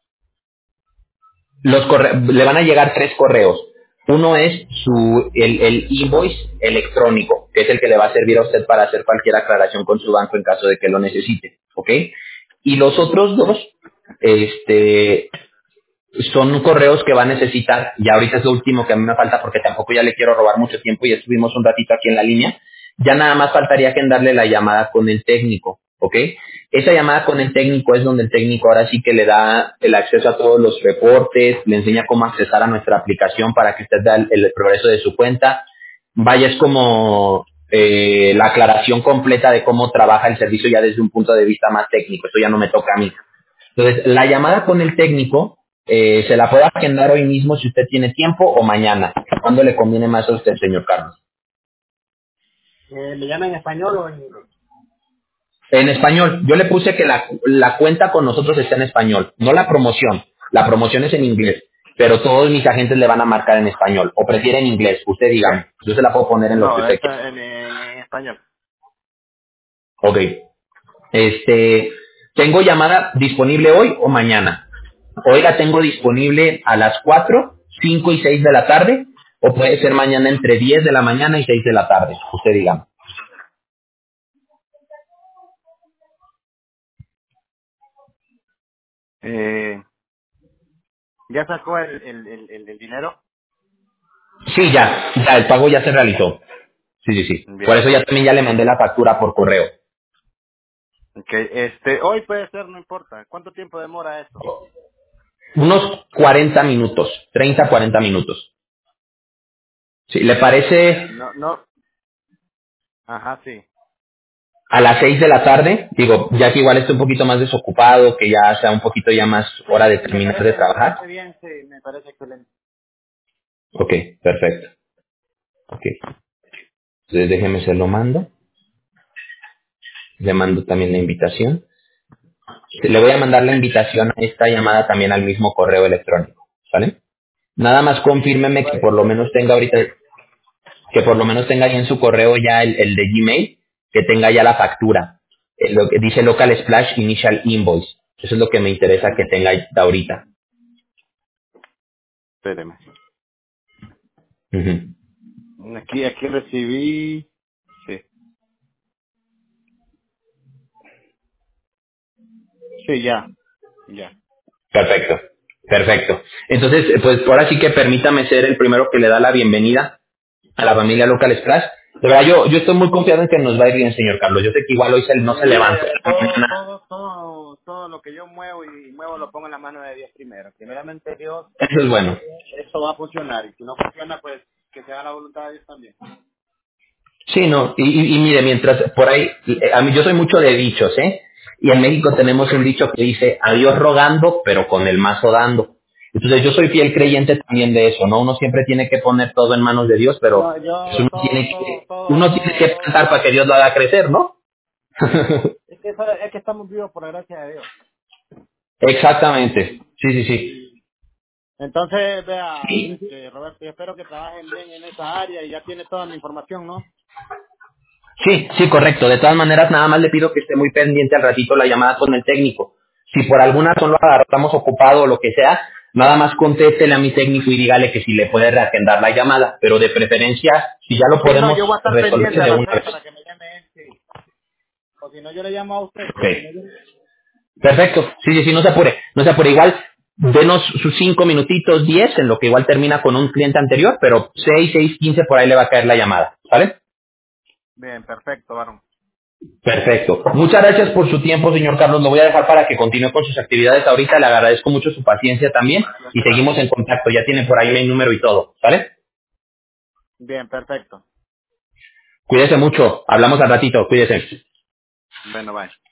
Los corre- le van a llegar tres correos. Uno es su el, el invoice electrónico, que es el que le va a servir a usted para hacer cualquier aclaración con su banco en caso de que lo necesite, ¿ok? Y los otros dos, este, son correos que va a necesitar, y ahorita es lo último que a mí me falta porque tampoco ya le quiero robar mucho tiempo y estuvimos un ratito aquí en la línea, ya nada más faltaría que en darle la llamada con el técnico, ¿ok? Esa llamada con el técnico es donde el técnico ahora sí que le da el acceso a todos los reportes, le enseña cómo accesar a nuestra aplicación para que usted vea el, el progreso de su cuenta. Vaya, es como eh, la aclaración completa de cómo trabaja el servicio ya desde un punto de vista más técnico, eso ya no me toca a mí. Entonces, la llamada con el técnico eh, se la puede agendar hoy mismo si usted tiene tiempo o mañana. ¿Cuándo le conviene más a usted, señor Carlos? Eh, ¿Le llama en español o en inglés? En español. Yo le puse que la, la cuenta con nosotros está en español, no la promoción. La promoción es en inglés, pero todos mis agentes le van a marcar en español. O prefieren inglés, usted dígame. Yo se la puedo poner en lo que No, usted está quiera. en, en, en español. Ok. Este, tengo llamada disponible hoy o mañana. Hoy la tengo disponible a las cuatro, cinco y seis de la tarde, o puede ser mañana entre diez de la mañana y seis de la tarde, usted diga. Eh, ¿Ya sacó el, el, el, el- el dinero? Sí, ya, ya, el pago ya se realizó. Sí, sí, sí. Por Bien. eso ya también ya le mandé la factura por correo. Okay. Este, hoy puede ser, no importa. ¿Cuánto tiempo demora eso? Unos cuarenta minutos, treinta, cuarenta minutos. Sí, ¿le parece No, no. Ajá, sí. a las seis de la tarde? Digo, ya que igual esté un poquito más desocupado, que ya sea un poquito ya más hora de Me terminar de parece, me trabajar. parece bien, sí, me parece excelente. Ok, perfecto. Ok. Entonces déjeme se lo mando. Le mando también la invitación. Le voy a mandar la invitación a esta llamada también al mismo correo electrónico. ¿Sale? Nada más confírmeme que por lo menos tenga ahorita, que por lo menos tenga ahí en su correo ya el, el de Gmail, que tenga ya la factura. Eh, Lo que dice Local Splash Initial Invoice. Eso es lo que me interesa que tenga ahí ahorita. Espéreme. Ujú. Aquí, aquí recibí. Sí. Sí, ya. Ya. Perfecto. Perfecto. Entonces, eh, pues ahora sí que permítame ser el primero que le da la bienvenida a la familia Local Splash. De verdad, yo, yo estoy muy confiado en que nos va a ir bien, señor Carlos. Yo sé que igual hoy se- no se levantó Mire, en la todo, mañana. todo, todo, todo lo que yo muevo y muevo lo pongo en la mano de Dios primero. Primeramente Dios, Eso es bueno. esto va a funcionar. Y si no funciona, pues que sea la voluntad de Dios también. Sí, no, y, y- y mire, mientras por ahí, eh, a mí yo soy mucho de dichos, ¿eh? Y en México tenemos un dicho que dice, a Dios rogando, pero con el mazo dando. Entonces yo soy fiel creyente también de eso, ¿no? Uno siempre tiene que poner todo en manos de Dios, pero No, pues, yo uno todo, tiene todo, que, todo, uno tiene todo, que todo. plantar para que Dios lo haga crecer, ¿no? Es que, eso- es que estamos vivos por la gracia de Dios. Exactamente. Sí, sí, sí. Entonces, vea, Sí, este, Roberto, yo espero que trabajen bien en esa área y ya tiene toda mi información, ¿no? sí, sí, correcto. De todas maneras, nada más le pido que esté muy pendiente al ratito la llamada con el técnico. Si por alguna razón lo agarramos ocupado o lo que sea, nada más contéstele a mi técnico y dígale que si le puede reagendar la llamada. Pero de preferencia, si ya lo Sí, no, podemos yo voy a estar resolver pendiente a de las una seis vez. para que me llame él, sí. O si no, yo le llamo a usted. Ok. Perfecto. Sí, sí, sí, no se apure. No se apure. Igual, denos sus cinco minutitos, diez, en lo que igual termina con un cliente anterior, pero seis, seis, quince por ahí le va a caer la llamada. ¿Vale? Bien, perfecto, varón. Perfecto. Muchas gracias por su tiempo, señor Carlos. Lo voy a dejar para que continúe con sus actividades ahorita. Le agradezco mucho su paciencia también y seguimos en contacto. Ya tiene por ahí mi número y todo. ¿Vale? Bien, perfecto. Cuídese mucho. Hablamos al ratito. Cuídese. Bueno, bye.